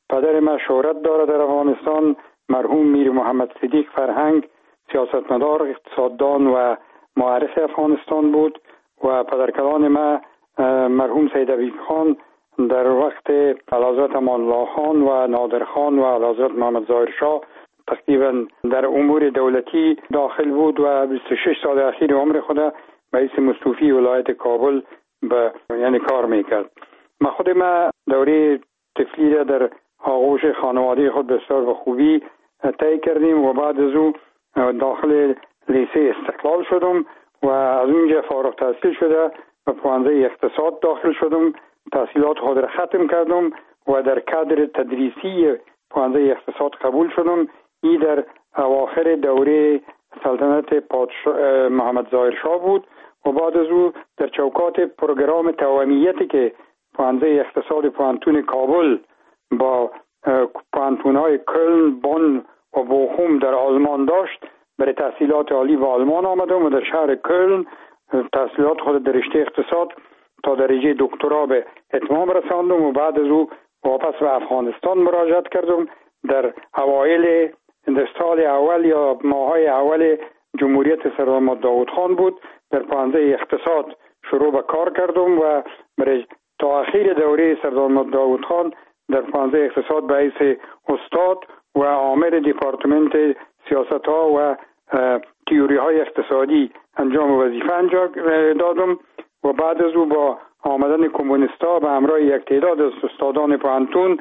پدر من شهرت داره در افغانستان، مرحوم میر محمد صدیق فرهنگ، سیاستمدار، اقتصاددان و معرف افغانستان بود و پدرکلان من مرحوم سید حبیب خان در وقت اعلیحضرت امان الله خان و نادر خان و اعلیحضرت محمد ظاهر شاه تقریبا در امور دولتی داخل بود و 26 سال اخیر عمر خود به حیث مستوفی ولایت کابل یعنی کار میکرد. من خود دوره طفلی را در آغوش خانواده خود بسیار به خوبی طی کردیم و بعد از او داخل لیسه استقلال شدم و از اونجا فارغ تحصیل شده و پوانده اقتصاد داخل شدم. تحصیلات خود را ختم کردم و در کادر تدریسی پوانده اقتصاد قبول شدم. این در اواخر دوره سلطنت محمد ظاهر شاه بود و بعد از او در چوکات پروگرام توأمیتی که پوانده اقتصاد پوانتون کابل با پوانتون‌های کلن، بون و بوخوم در آلمان داشت، برای تحصیلات عالی و آلمان آمدم و در شهر کلن تحصیلات خود در رشته اقتصاد تا درجه دکترا به اتمام رساندم و بعد از او واپس به افغانستان مراجعت کردم. در اوایل سال اول یا ماهای اول جمهوریت سردار محمد داود خان بود، در پوانده اقتصاد شروع به کار کردم و برای تا اخیر دوره سردار محمد داود خان در پوانده اقتصاد به حیث استاد و عامل دیپارتمنت سیاست ها و تئوری های اقتصادی انجام وظیفه انجام دادم و بعد از او با آمدن کمونیستا به همراه یک تعداد از استادان پوانتون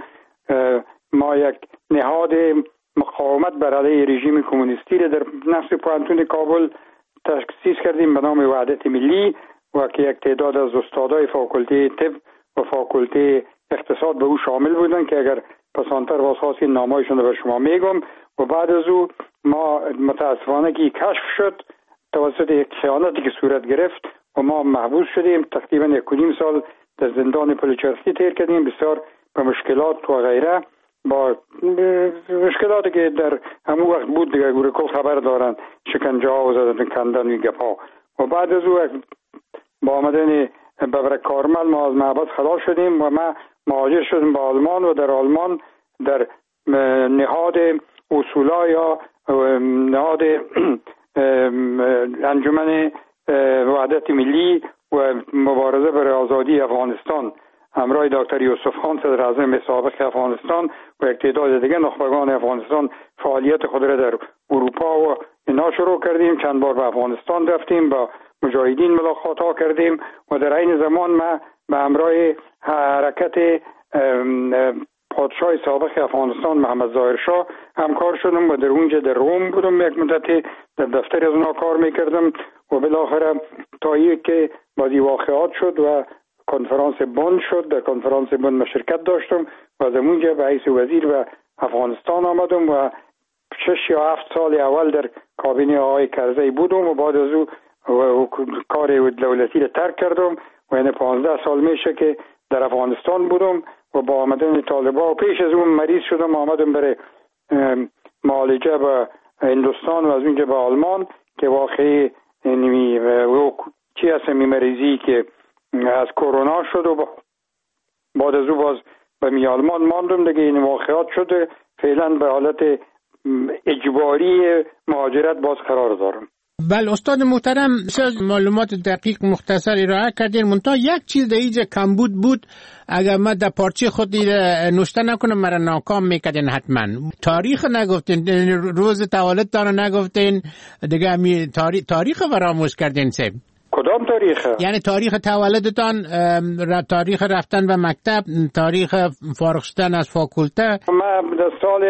ما یک نهاد مقاومت بر علیه رژیم کمونیستی را در نفس پوانتون کابل تأسیس کردیم به نام وحدت ملی و که یک تعداد از استادای فاکولته طب و فاکولته اقتصاد به او شامل بودند که اگر پسانتر واسخواست نامایشون رو به شما میگم. و بعد از او ما متاسفانه که کشف شد توسط یک خیانتی که صورت گرفت و ما محبوس شدیم. تقریبا 1.5 سال در زندان پلچرخی تیر کردیم، بسیار به مشکلات و غیره، با مشکلاتی که در همون وقت بود دیگه گورکل خبر دارن، شکنجه ها و زدن کندن و گپا. و بعد از او با آمدن ببرک کارمل ما از محبس خلاص شدیم و ما مهاجر شدیم به آلمان و در آلمان در نهاد اصولا یا نهاد انجمن وحدت ملی و مبارزه برای آزادی افغانستان همراه دکتر یوسف خان صدر اعظم سابق افغانستان و یک تعداد دیگه نخبگان افغانستان فعالیت خود را در اروپا و اینا شروع کردیم. چند بار به افغانستان رفتیم، با مجاهدین ملاقات ها کردیم و در این زمان ما به همراه حرکت پادشاه سابق افغانستان محمد ظاهر شاه همکار شدم و در اونجا در روم بودم، یک مدتی در دفتر از اونا کار میکردم و بالاخره تا که بعضی واقعات شد و کنفرانس بن شد. در کنفرانس بن من شرکت داشتم و از اونجا به حیث وزیر به افغانستان آمدم و 6 یا 7 سال اول در کابینه آقای کرزی بودم و بعد از او کار دولتی را ترک کردم و یعنی 15 سال میشه که در افغانستان بودم و با آمدن طالبان و پیش از اون مریض شدم، آمدم برای معالجه به هندوستان و از اونجا به آلمان که واقعی چی هست مریضی که از کرونا شد و بعد از او باز به آلمان ماندم دیگه. این واقعات شده، فعلا به حالت اجباری مهاجرت باز قرار دارم. بله استاد محترم، معلومات دقیق مختصر ارائه کردین. منتها یک چیز در اینجا کمبود بود، اگر من در پارچه خود نوشته نکنم مرا ناکام میکردین. حتما تاریخ نگفتین، روز تولدتان نگفتین دیگه، تاریخ فراموش کردین. سب کدام تاریخ؟ یعنی تاریخ تولدتان، تاریخ رفتن به مکتب، تاریخ فارغ شدن از فاکولته. ما در سال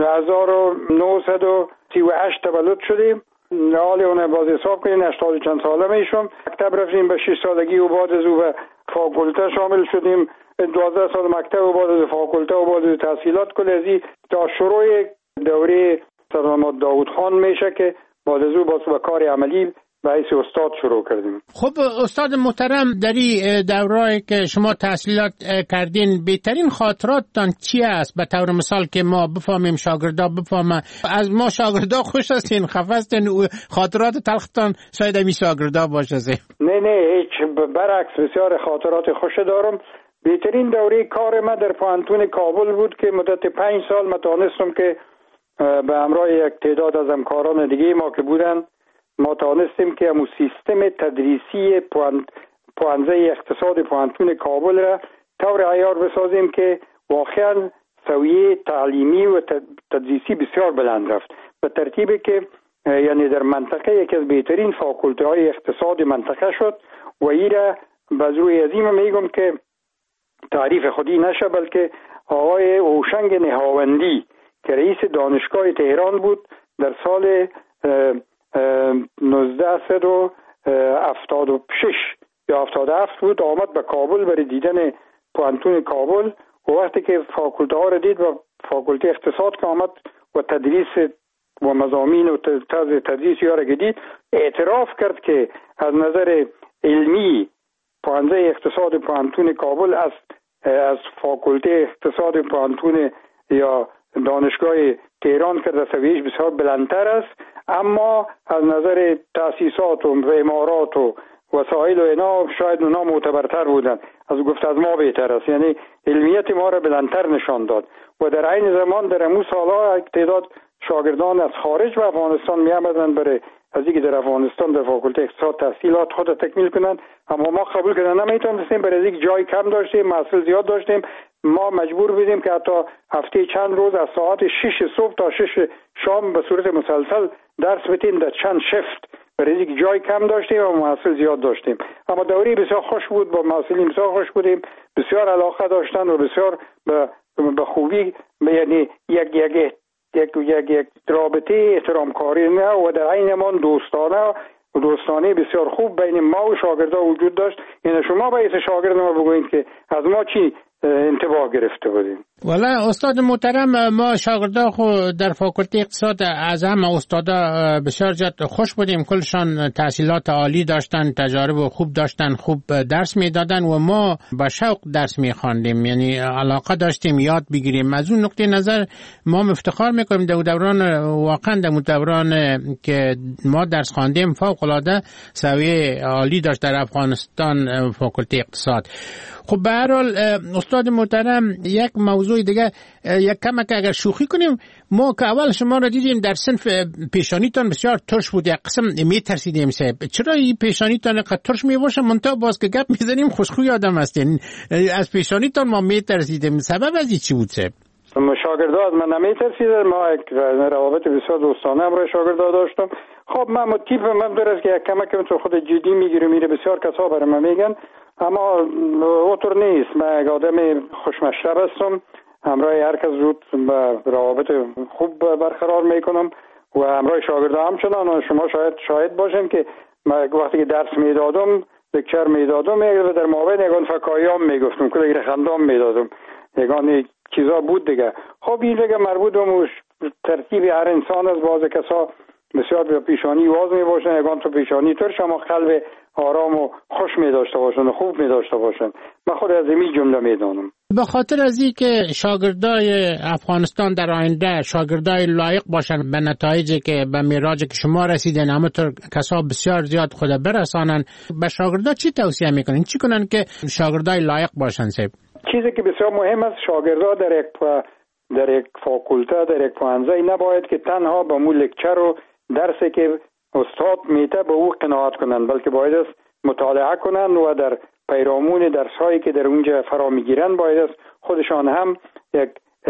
1938 تولد شدیم، حالی اونه باز حساب کنین 80 چند ساله میشم. مکتب رفتیم به 6 سالگی و بعد از او به فاکولته شامل شدیم، 12 سال مکتب و بعد از فاکولته و بعد از تحصیلات کلیزی تا شروع دوره سردار محمد داود خان میشه که بعد از او باز به کار عملی به حیث استاد شروع کردیم. خب استاد محترم، در این دوره‌ای که شما تحصیلات کردین بهترین خاطراتتان چی است؟ به طور مثال که ما بفهمیم، شاگردا بفهمن. از ما شاگردا خوش هستین، خفه هستین، خاطرات تلختان شاید همین شاگردا باشه. نه هیچ، برعکس بسیار خاطرات خوش دارم. بهترین دوره کار ما در پوهنتون کابل بود که مدت 5 سال ما توانستم که به همراه یک تعداد از همکاران دیگه ما که بودن ما توانستیم که همون سیستم تدریسی پوهنځی اقتصاد پوهنتون کابل را طور عیار بسازیم که واقعا سویه تعلیمی و تدریسی بسیار بلند رفت به ترتیبی که یعنی در منطقه یکی از بهترین فاکولته های اقتصاد منطقه شد و این را باز روی عظیم میگم که تعریف خودی نشه بلکه آقای اوشنگ نهاوندی که رئیس دانشگاه تهران بود در سال 1976 یا 77 بود آمد به کابل برای دیدن پوهنتون کابل و وقتی که فاکولته ها را دید و فاکولته اقتصاد که آمد و تدریس و مضامین و طرز تدریس یا را دید اعتراف کرد که از نظر علمی پوهنځی اقتصاد پوهنتون کابل از فاکولته اقتصاد پوهنتون یا دانشگاه تهران که سویش بسیار بلندتر است، اما از نظر تأسیسات و معمارات و وسایل و اینا شاید اونا معتبرتر بودن. از گفت از ما بهتر است، یعنی علمیت ما را بلندتر نشان داد و در عین زمان در امو سالها تعداد شاگردان از خارج و افغانستان می آمدند برای از اینکه در افغانستان در فاکولته اقتصاد تحصیلات خود تکمیل کنند، اما ما قبول کردن نمیتونستیم برای اینکه جای کم داشتیم، محصول زیاد داشتیم. ما مجبور بودیم که حتی هفته چند روز از ساعت 6 صبح تا 6 شام به صورت مسلسل درس بدیم در چند شفت، برای اینکه جای کم داشتیم و محصول زیاد داشتیم. اما دوره بسیار خوش بود، با محصولین بسیار خوش بودیم، بسیار علاقه داشتن و بسیار به خوبی، یعنی یک رابطه احترام کاری نه و در عین زمان دوستانه بسیار خوب بین ما و شاگردا وجود داشت. یعنی شما باید شاگرد ما بگویید که از ما چی انطباع گرفته بودیم. والا استاد محترم، ما شاگردا خود در فاکولته اقتصاد از هم استادا بسیار زیاد خوش بودیم، کلشان تحصیلات عالی داشتن، تجارب خوب داشتن، خوب درس میدادن و ما با شوق درس میخواندیم، یعنی علاقه داشتیم یاد بگیریم. از اون نقطه نظر ما افتخار میکنیم در دوران، واقعا در دوران که ما درس خواندیم فوق العاده سویه عالی داشت در افغانستان فاکولته اقتصاد. خب به هر حال استاد محترم، یک موضوع دیگه یک کمک اگر شوخی کنیم، ما که اول شما را دیدیم در صنف پیشانیتان بسیار ترش بود، یک قسم میترسیدیم صاحب چرا این پیشانیتان اینقدر ترش میباشه، منتها باز که گپ میزنیم خوشخوی آدم هستین، از پیشانیتان ما میترسیدیم، سبب از این چی بود صاحب؟ شاگردا از من نمیترسیدن، ما روابط بسیار دوستانه هم برای شاگردا داشتم. خب من تیپ من درست که یک کمک تو خود جدی میگیره میره، بسیار کسا برای من میگن، اما اوتر نیست. من یک آدم خوشمشرب هستم، همراه هر کس زود روابط خوب برقرار میکنم و همراه شاگردا همچنان. و شما شاید باشین که من وقتی که درس میدادم، لکچر میدادم، در مابین یگان فکایام میگفتم، کلی خندام میدادم، یگان چیزا بود دیگه. خب این دیگه مربوط به ترتیب هر انسان از بعض کسا بسیار به پیشانی واز می باشن، یگان تو پیشانی تر شما قلب آرام و خوش می داشته باشن و خوب می داشته باشن. من خود از این جمله می دانم. به خاطر از این که شاگردای افغانستان در آینده شاگردای لایق باشن به نتایجی که به میراجی که شما رسیدن، همونطور کسا بسیار زیاد خود برسانن، به شاگردا چی توصیه میکنین؟ چی کنن که شاگردای لایق باشن صاحب؟ چیزی که بسیار مهم است، شاگردا در یک فاکولته، در یک پوهنځی نباید که تنها به مو لکچر و درسی که استاد میته به او قناعت کنند، بلکه باید است مطالعه کنند و در پیرامون درسایی که در اونجا فرا میگیرند باید است خودشان هم یک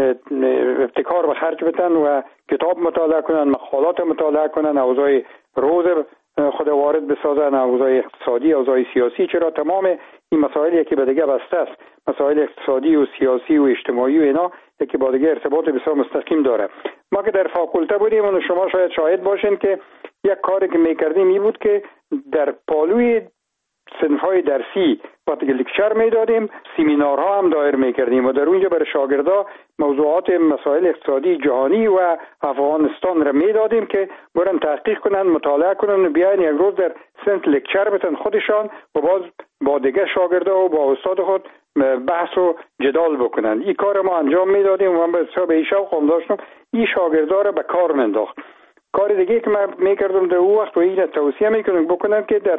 ابتکار به خرج بدن و کتاب مطالعه کنند، مقالات مطالعه کنند، اوضاع روز خود وارد بسازن، اوضاع اقتصادی، اوضاع سیاسی، چرا تمام این مسائلی که به دیگه بسته است، مسائل اقتصادی و سیاسی و اجتماعی و اینا که با دیگه ارتباط بسیار مستقیم داره. ما که در فاکولته بودیم و شما شاید باشین که یک کاری که میکردیم این بود که در پالوی صنف‌های درسی وقتی که لکچر میدادیم، سمینارها هم دایر میکردیم و در اونجا برای شاگردا موضوعات مسائل اقتصادی جهانی و افغانستان را میدادیم که برن تحقیق کنن، مطالعه کنن و بیاین یک روز در صنف لکچر بتن خودشان و باز با دیگه شاگردا و با استاد خود بحث و جدال بکنن. این کار ما انجام میدادیم و من بسیار به این شوق هم داشتم این شاگردا را به کار منداخت. کار دیگه که من میکردم در اون وقت و این توصیه میکنم بکنم که در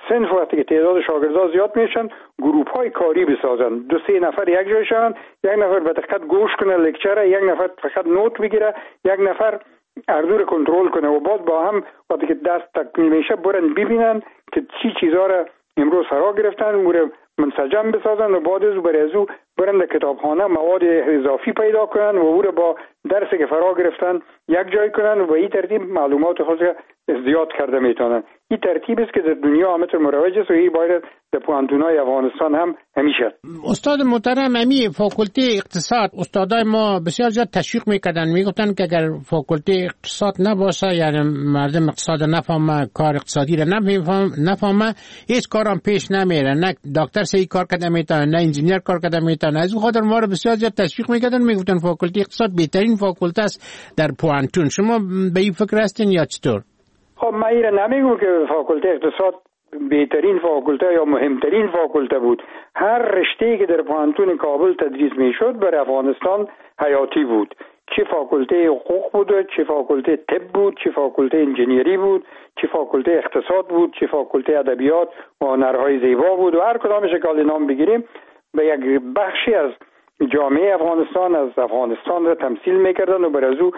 صنف وقتی که تعداد شاگردان زیاد میشن گروپ های کاری بسازن، 2-3 نفر یک جای شون، یک نفر به دقت گوش کنه لکچر، یک نفر فقط نوت بگیره، یک نفر اردو رو کنترل کنه و بعد با هم وقتی که دست تکمیل میشه برن ببینن که چی چیزا رو امروز فرا گرفتن و منسجم بسازن و بعد از برای ازو برن در کتابخانه مواد اضافی پیدا کنن و او رو با درسی که فرا گرفتن یک جای کنن و به این ترتیب معلومات خود زیاد کرده میتونن. این ترتیب است که در دنیا همه مروج است و این باید در پوهنتون‌های افغانستان هم همیشه. استاد محترم، امی فاکولته اقتصاد استادای ما بسیار زیاد تشویق میکردن، میگفتن که اگر فاکولته اقتصاد نباشه یعنی مردم اقتصاد نفهمه، کار اقتصادی را نفهمه، هیچ کارم پیش نمیره، نه دکتر صحیح کار کرده میتونه نه انجینیر کار کرده میتونه. از اون خاطر ما رو بسیار زیاد تشویق میکردن، میگفتن فاکولته اقتصاد بهترین فاکولته است در پوهنتون. شما به این فکر هستین یا چطور؟ خب من ایره نمیگم که فاکولته اقتصاد بهترین فاکولته یا مهمترین فاکولته بود. هر رشته‌ای که در پوهنتون کابل تدریس میشد برای افغانستان حیاتی بود، چه فاکولته حقوق بود، چه فاکولته طب بود، چه فاکولته انجینیری بود، چه فاکولته اقتصاد بود، چه فاکولته ادبیات و هنرهای زیبا بود و هر کدامش که نام بگیریم به یک بخشی از جامعه افغانستان از افغانستان را تمثیل میکردن و بر از او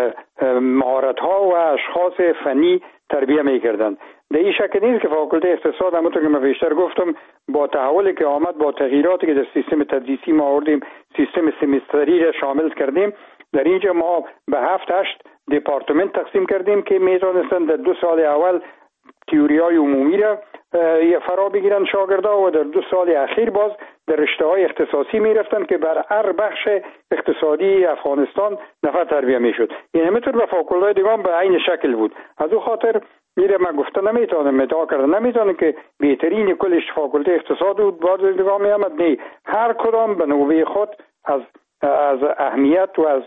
مهارت‌ها و اشخاص فنی تربیه میکردن. در این شک نیست که فاکولته اقتصاد همونطور که من بیشتر گفتم با تحولی که آمد، با تغییراتی که در سیستم تدریسی ما آوردیم، سیستم سمستری را شامل کردیم، در اینجا ما به 7-8 دپارتمنت تقسیم کردیم که میتونستن در 2 سال اول تئوری‌های عمومی را فرا بگیرن شاگردا و در 2 سال اخیر باز در رشته‌های اختصاصی میرفتن که بر هر بخش اقتصادی افغانستان نفر تربیه میشد. این همینطور به فاکولته‌های دیگه به عین شکل بود. از اون خاطر میره من گفته نمیتونم مدعا کردن نمیتونم که بهترین کلش فاکولته اقتصاد بود بعد دیگه میامد. نه، هر کدام به نوبه خود از اهمیت و از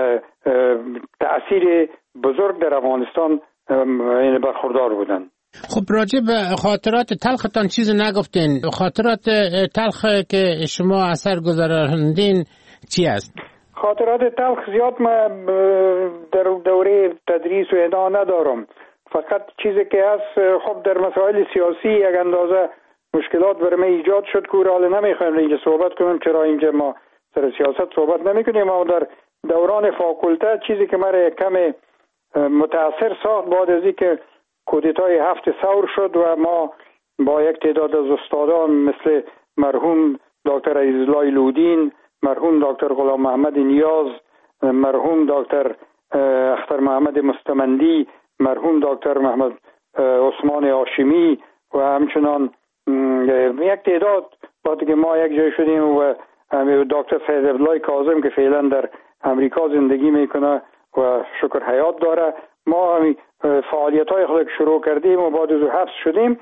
تأثیر بزرگ در افغانستان برخوردار بودن. خب راجع به خاطرات تلختان چیز نگفتین. خاطرات تلخ که شما اثر گذراندین چی است؟ خاطرات تلخ زیاد ما در دوره تدریس و اینا ندارم. فقط چیزی که هست خب در مسائل سیاسی یک اندازه مشکلات برای من ایجاد شد که حالا نمیخوایم اینجا صحبت کنم، چرا اینجا ما سر سیاست صحبت نمیکنیم. اما در دوران فاکولته چیزی که مرا کم متاثر ساخت بعد از اینکه کودتای 7 ثور شد و ما با یک تعداد از استادان مثل مرحوم دکتر عزیزالله لودین، مرحوم دکتر غلام محمد نیاز، مرحوم دکتر اختر محمد مستمندی، مرحوم دکتر محمد عثمان هاشمی و همچنان یک تعداد وقتی که ما یک جای شدیم و دکتر فیض عبدالله کاظم که فعلا در امریکا زندگی میکنه و شکر حیات داره، ما فعالیت های خود شروع کردیم و بعد از حبس شدیم.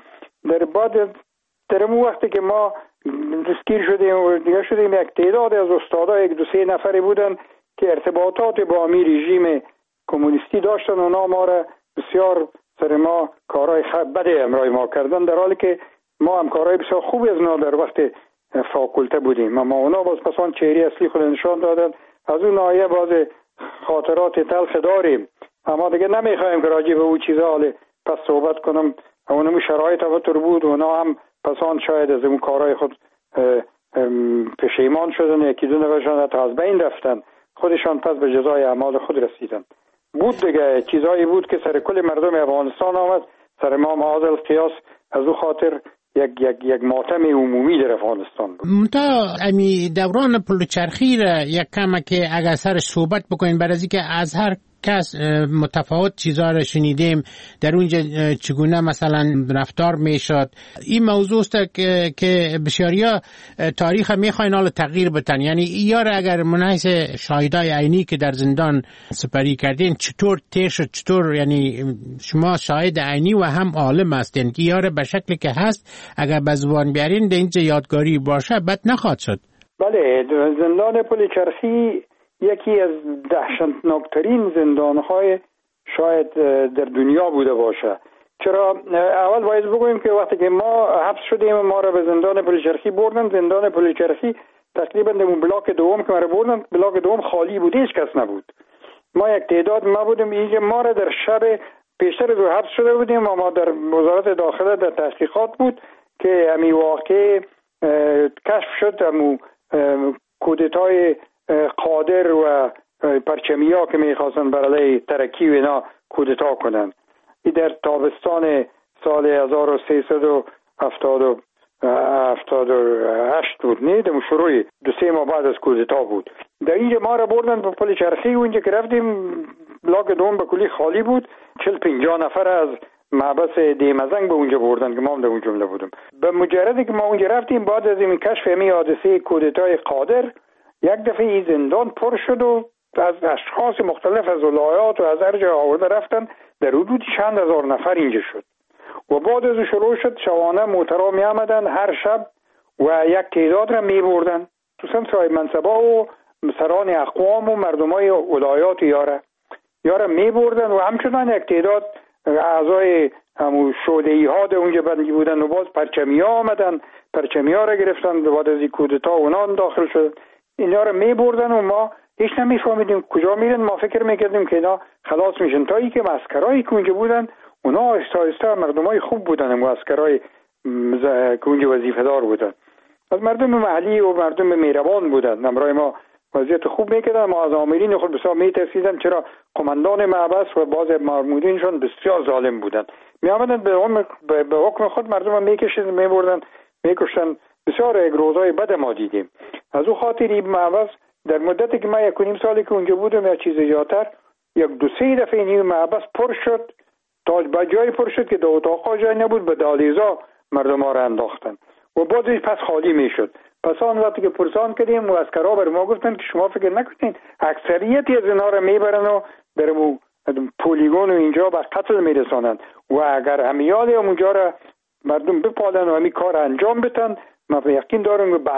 در اون وقتی که ما دستگیر شدیم و دیگه شدیم یک تعداد از استادا 1-2-3 نفری بودن که ارتباطات با امی رژیم کمونیستی داشتن و اونا ما را بسیار سر ما کارهای بده امرای ما کردن، در حالی که ما هم کارهای بسیار خوبی از اونا در وقت فاکولته بودیم. اما اونا باز پسان چهره اصلی خود نشان دادن. از اون ناحیه باز خاطرات تلخ داریم، اما دیگه نمیخوایم که راجع به اون چیزا حالا پس صحبت کنم. اونم شرایط همونطور بود و اونا هم پسان شاید از اون کارهای خود پشیمان شدن، یکی دو نفرشان حتی از بین رفتن، خودشان پس به جزای اعمال خود رسیدن. بود دیگه چیزایی بود که سر کل مردم افغانستان آمد، سر ما معاذ القیاس. از اون خاطر یک ماتم عمومی در افغانستان بود. منتها امی دوران پلوچرخی را یک کم که اگر سرش صحبت بکنین، برای اینکه از هر کس متفاوت چیزا را شنیدیم در اونجا چگونه مثلا رفتار میشد. این موضوع است که بسیاریا تاریخ میخواین حالا تغییر بتن، یعنی یار اگر منحیث شاهدای عینی که در زندان سپری کردین چطور تیر شد، چطور یعنی شما شاهد عینی و هم عالم هستین که یار به شکلی که هست اگر به زبان بیارین در اینجا یادگاری باشه بد نخواهد شد. بله، زندان پلوچرخی یکی از دهشتناکترین زندانهای شاید در دنیا بوده باشه. چرا؟ اول باید بگوییم که وقتی که ما حبس شدیم ما را به زندان پلوچرخی بردن. زندان پلوچرخی تقریبا در بلاک دوم که ما را بردن، بلاک دوم خالی بود، هیچ کس نبود. ما یک تعداد ما بودیم اینجا. ما را در شب پیشتر از او حبس شده بودیم و ما در وزارت داخله در تحقیقات بود که امی واقع کشف شد امو کودتای قادر و پرچمیا که میخواستن برای ترکی و اینا کودتا کنن. این در تابستان سال 1378 بود، نه در شروع 2-3 ماه بعد از کودتا بود. در اینجا ما را بردن به پل چرخی و اینجا که رفتیم لاک دوم به کلی خالی بود. 40-50 نفر از محبس دیمزنگ به اونجا بردن که ما هم در اون جمله بودم. به مجردی که ما اونجا رفتیم بعد از این کشف همین حادثه کودتای قادر یک دفعه این زندان پر شد و از اشخاص مختلف از ولایات و از هر جا آورده رفتن، در حدود چند هزار نفر اینجا شد و بعد از شروع شد شبانه موترها می آمدن هر شب و یک تعداد را می بردن خصوصا صاحب منصبا و سران اقوام و مردمای ولایات یاره می بردن و همچنان یک تعداد اعضای همون شوده‌ای ها در اونجا بندی بودن و باز پرچمی ها آمدن، پرچمی ها را گرفتن بعد از این کودتا اونا داخل شدن. اینا را می بردن و ما هیچ نمیفهمیدیم کجا میرن. ما فکر میکردیم که اینا خلاص میشن تا ای که عسکرایی که اونجا بودن اونا آهسته آهسته مردمای خوب بودن و عسکرای که اونجا وظیفه دار بودن از مردم محلی و مردم مهربان بودن، همراه ما وضعیت خوب میکردن. ما از آمرین خود بسیار میترسیدن چرا قماندان محبس و بعض مامورینشون بسیار ظالم بودن. میآمدن به حکم خود مردم میکشیدن میبردن میکشتن. بسیار یک روزای بد ما دیدیم. از او خاطر این محبس در مدتی که ما 1.5 سالی که اونجا بودم یا چیز زیادتر 2-3 دفعه این محبس پر شد تا به جای پر شد که در اتاقا جای نبود به دالیزا مردم ها را انداختن و بعدش پس خالی میشد. پس آن وقتی که پرسان کردیم و عسکرها بر ما گفتن که شما فکر نکنین اکثریتی از اینا را میبرن و در پولیگون و اینجا به قتل میرسانند و اگر همیال اونجا را مردم بپالن و همی کار انجام بدن ما یقین دارم که به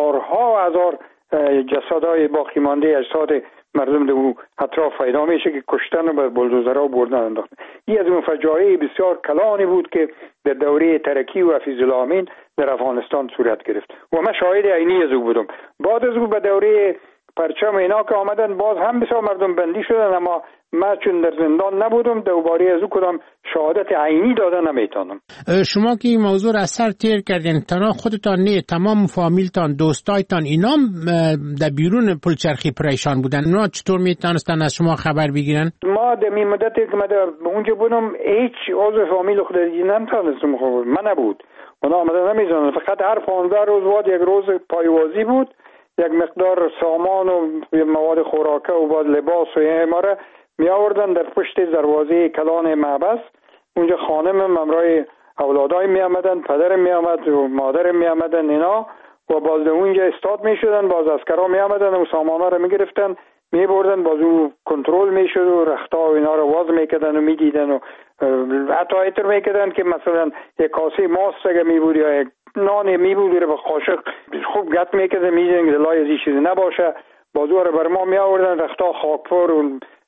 هزار جسدهای باقی مانده اجساد مردم در اطراف پیدا میشه که کشتن و به بلدوزرها بردن انداختن. این از اون فجایع بسیار کلانی بود که در دوره ترکی و حفیظ الله امین در افغانستان صورت گرفت و من شاهد عینی از او بودم. بعد از او به دوره پرچم اینا که آمدن باز هم بسیار مردم بندی شدن، اما من چون در زندان نبودم دوباره از او کدام شهادت عینی دادن نمیتونم. شما که این موضوع را اثر تیر کردین تنها خودتان نه تمام فامیلتان دوستایتان اینا در بیرون پلچرخی پریشان بودن، اونا چطور میتونستن از شما خبر بگیرن؟ ما در این مدتی که من در اونجا بودم هیچ عضو فامیل خود نمیتونستم من نبود. اونا آمدن نمیزنن، فقط هر 15 روز بعد یک روز پایوازی بود، یک مقدار سامان و مواد خوراکه و بعد لباس و اماره می آوردن در پشت دروازه کلان محبس. اونجا خانمم همراه اولادای می آمدن، پدرم می آمد و مادرم می آمدن اینا و باز اونجا استاد می شدن، باز عسکرها می آمدن و سامانا رو می گرفتن می بردن، باز او کنترل می شد و رختا و اینا رو واز می کردن و می دیدن و حتی ایتر می کردن که مثلا یک کاسه ماست اگه می بود یا یک نان می بود رو به قاشق خوب گت می کردن می دیدن که لای از این چیزی نباشه، باز او رو بر ما می آوردن رختا خاکپور و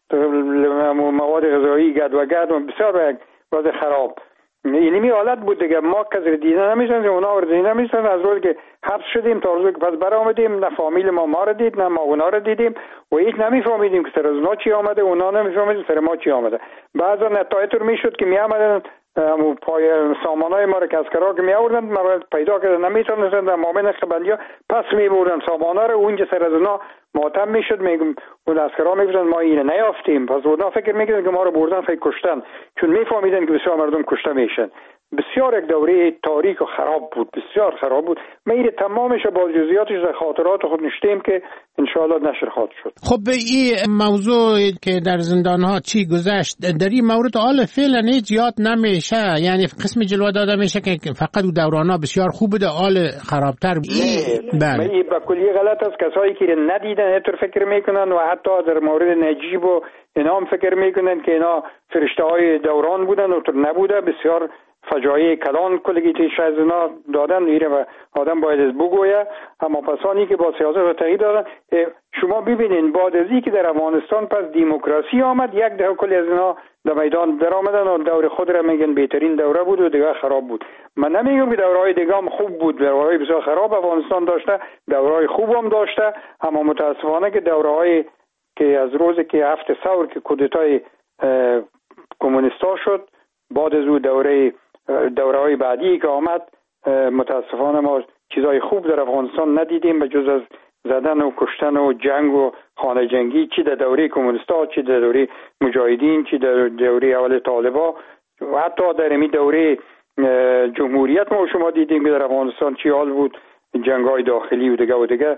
مواد غذایی گد و بسیار وضع خراب. اینمی حالت بود دیگه. ما کسی دیدن نمیشن، اونا رو دیدن نمیشن. از روز که حبس شدیم تا روز که پس برآمدیم نه فامیل ما رو دید نه ما اونا رو دیدیم و هیچ نمیفهمیدیم که سر از اونا چی آمده، اونا نمیفهمیدیم سر ما چی آمده. بعضا نتایج میشد که میآمدن پای سامانای ما رو که اسکرها که می آوردن ما پیدا کردن نمیتونستن در مامن خبندیا پس می بردن سامانا رو اونجا سر از اونا ماتم میشد. میگم اون اسکرها میگفتن ما اینو نیافتیم، پس اونا فکر میکردن که ما رو بردن فکر کشتن، چون میفهمیدن که بسیار مردم کشته میشن. بسیار یک دوره تاریک و خراب بود، بسیار خراب بود. ما این تمامش با جزئیاتش در خاطرات خود نشتیم که انشاءالله نشر خواهد شد. خب این موضوع که در زندان ها چی گذشت در این مورد حال فعلا هیچ یاد نمیشه، یعنی قسم جلوه داده میشه که فقط دوران ها بسیار خوب بوده حال خرابتر. بله با کلی غلط است. کسایی که ندیدن اینطور فکر میکنن و حتی در مورد نجیب و اینا هم فکر میکنن که اینا فرشته های دوران بودن و نبوده. بسیار فجایع کلان کلگیتیش از اینا دادن ایره و آدم باید از بگویه. اما پسانی که با سیاست و تغییر دادن، شما ببینین بعد از این که در افغانستان پس دیموکراسی آمد یک ده کلی از اینا در میدان در آمدن و دور خود را میگن بهترین دوره بود و دیگه خراب بود. من نمیگم که دورهای دیگه هم خوب بود، دورهای بسیار خراب افغانستان داشته، دورهای خوب هم داشته، اما متاسفانه که دورهای که از روزی که هفت ثور که کمونیستا شد. بعد از او دوره‌های بعدی که آمد متاسفانه ما چیزای خوب در افغانستان ندیدیم به جز از زدن و کشتن و جنگ و خانه جنگی، چی در دوره کمونیستا، چی در دوره مجاهدین، چی در دوره اول طالبا و حتی در این دوره جمهوریت ما شما دیدیم که در افغانستان چی حال بود، جنگ‌های داخلی و دیگه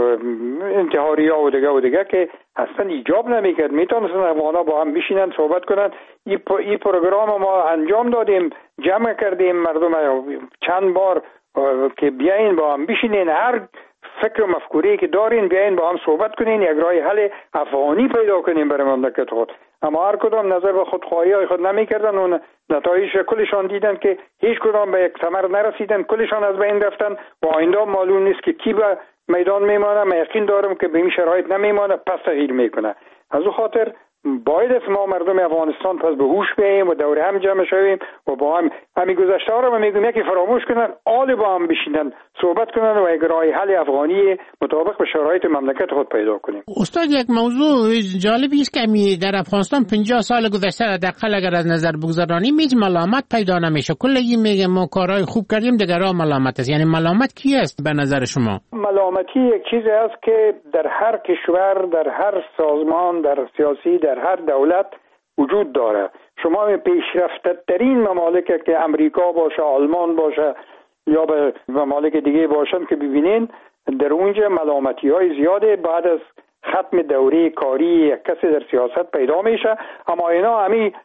انتحاری‌ها و دیگه که اصلا ایجاب نمی‌کرد. میتونستن افغان‌ها با هم بشینن صحبت کنن. این پروگرام ما انجام دادیم، جمع کردیم مردم چند بار که بیاین با هم بشینین، هر فکر و مفکوری که دارین بیاین با هم صحبت کنین، یک راه حل افغانی پیدا کنین برای مملکت خود. اما هر کدام نظر به خودخواهی خود نمی‌کردن و نتایج کلشان دیدن که هیچ کدام به یک ثمر نرسیدن، کلشان از بین رفتن و آینده معلوم نیست که کی به میدان میمانه. من یقین دارم که به این شرایط نمیمانه، پس تغییر میکنه. از اون خاطر باید از ما مردم افغانستان پس به هوش بیاییم و دور هم جمع شویم و با هم همین گذشته ها رو میگم یکی فراموش کنن، آل با هم بشینن صحبت کنن و یک راه حل افغانی مطابق به شرایط مملکت خود پیدا کنیم. استاد، یک موضوع جالبی است که در افغانستان 50 سال گذشته حداقل اگر از نظر بگذارانیم هیچ ملامت پیدا نمیشه. کلی میگه ما کارهای خوب کردیم، دیگرها ملامت است. یعنی ملامت کی است به نظر شما؟ ملامتی یک چیزی است که در هر کشور، در هر سازمان، در سیاسی، در هر دولت وجود داره. شما پیشرفته ترین ممالک که امریکا باشه، آلمان باشه یا به ممالک دیگه باشن که ببینین در اونجا ملامتی های زیاده بعد از ختم دوره کاری یک کسی در سیاست پیدا میشه. اما اینا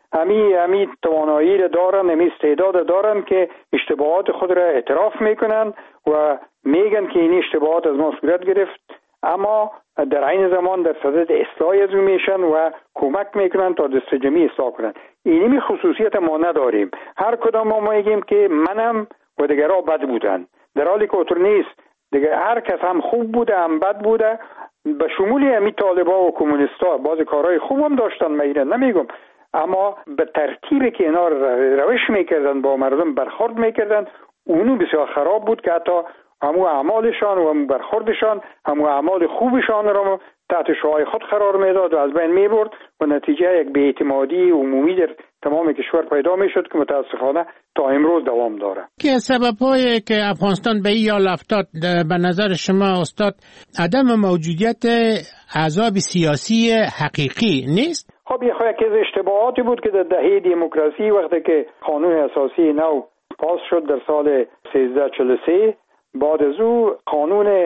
همی توانایی را دارن، همی استعداد دارن که اشتباهات خود را اعتراف میکنن و میگن که این اشتباهات از ما صورت گرفت، اما در عین زمان در صدد اصلاح از اون میشن و کمک میکنن تا دست جمعی اصلاح کنن. اینمی خصوصیت ما نداریم. هر کدام ما میگیم که منم و دیگرها بد بودن، در حالی که اونطور نیست. دیگه هر کس هم خوب بوده هم بد بوده، به شمولی همی طالبا و کمونیستا بعض کارهای خوب هم داشتن، میرن نمیگم، اما به ترتیبی که اینا روش میکردن با مردم برخورد میکردن اونو بسیار خراب بود که حتی همو اعمالشان و همو برخوردشان، همو اعمال خوبشان را تحت شعاع خود قرار میداد و از بین میبرد و نتیجه یک بی‌اعتمادی عمومی در تمام کشور پیدا میشد که متاسفانه تا امروز دوام داره. که سبب‌هایی که افغانستان به این حال افتاد به نظر شما استاد عدم موجودیت احزاب سیاسی حقیقی نیست؟ خب یکی از اشتباهاتی بود که در دهه دموکراسی وقتی که قانون اساسی نو پاس شد در سال 1343 بعد از او قانون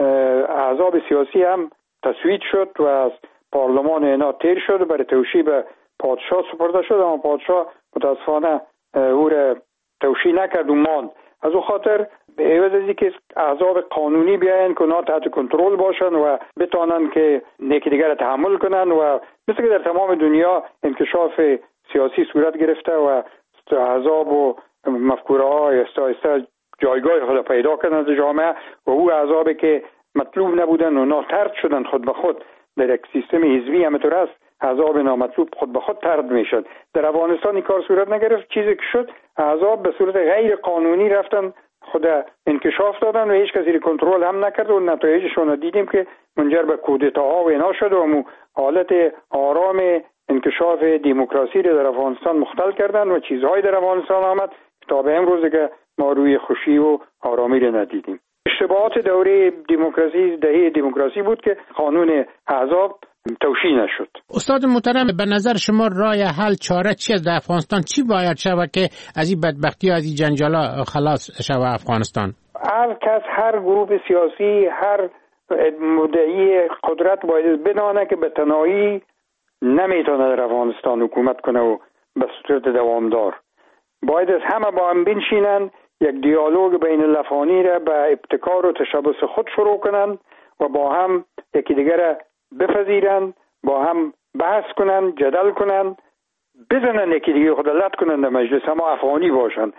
احزاب سیاسی هم تصویب شد و از پارلمان اینا تیر شد و برای توشیح به پادشاه سپرده شد، اما پادشاه متاسفانه او را توشیح نکرد و ماند. از او خاطر به عوض از اینکه احزاب قانونی بیاین که اونا تحت کنترل باشن و بتونن که یکی دیگر را تحمل کنن و مثل که در تمام دنیا انکشاف سیاسی صورت گرفته و احزاب و مفکوره های آهسته جایگاه خود پیدا کردن در جامعه و او احزابی که مطلوب نبودن اونا طرد شدن خود به خود. در یک سیستم حزبی همینطور است، احزاب نامطلوب خود به خود طرد میشد. در افغانستان این کار صورت نگرفت. چیزی که شد احزاب به صورت غیر قانونی رفتن خود انکشاف دادن و هیچ کسی کنترل هم نکرد و نتایجشون رو دیدیم که منجر به کودتاها و اینا شد و حالت آرام انکشاف دموکراسی رو در افغانستان مختل کردن و چیزهای در افغانستان آمد تا به امروز که ما روی خوشی و آرامی رو ندیدیم. اشتباهات دوره دموکراسی دهه دموکراسی بود که قانون احزاب توشیح نشد. استاد محترم، به نظر شما راه حل چاره چی است در افغانستان؟ چی باید شود که از این بدبختی و از این جنجالا خلاص شود افغانستان؟ هر کس، هر گروه سیاسی، هر مدعی قدرت باید بدانه که به تنهایی نمیتونه در افغانستان حکومت کنه و به صورت دوامدار. باید از همه با هم بنشینن، یک دیالوگ بین الافغانی را به ابتکار و تشبث خود شروع کنن و با هم یکی دیگر بپذیرن، با هم بحث کنن، جدل کنن، بزنن یکی دیگر خود لط کنن در مجلس، اما افغانی باشن،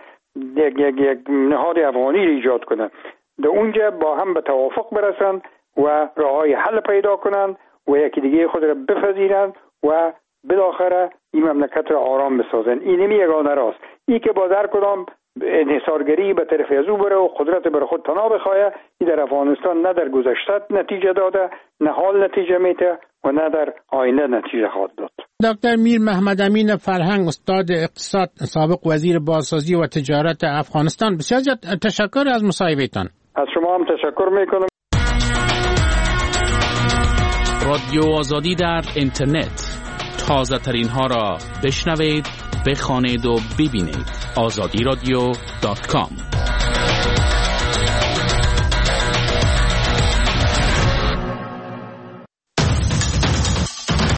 یک نهاد افغانی را ایجاد کنن، در اونجا با هم به توافق برسن و راههای حل پیدا کنن و یکی دیگر خود را بپذیرن و بالاخره این مملکت را آرام بسازن. اینمی یگانه راست. این که باز هر کدام انحصارگری به طرف از او بره و قدرت بر خود پناه بخواه، این در افغانستان نه در گذشته نتیجه داده، نه حال نتیجه میده و نه در آینده نتیجه خواهد داد. دکتر میر محمد امین فرهنگ، استاد اقتصاد، سابق وزیر بازسازی و تجارت افغانستان، بسیار تشکر از مصاحبهتان. از شما هم تشکر میکنم. رادیو آزادی در اینترنت، تازه ترین ها را بشنوید، بخوانید و ببینید. azadiradio.com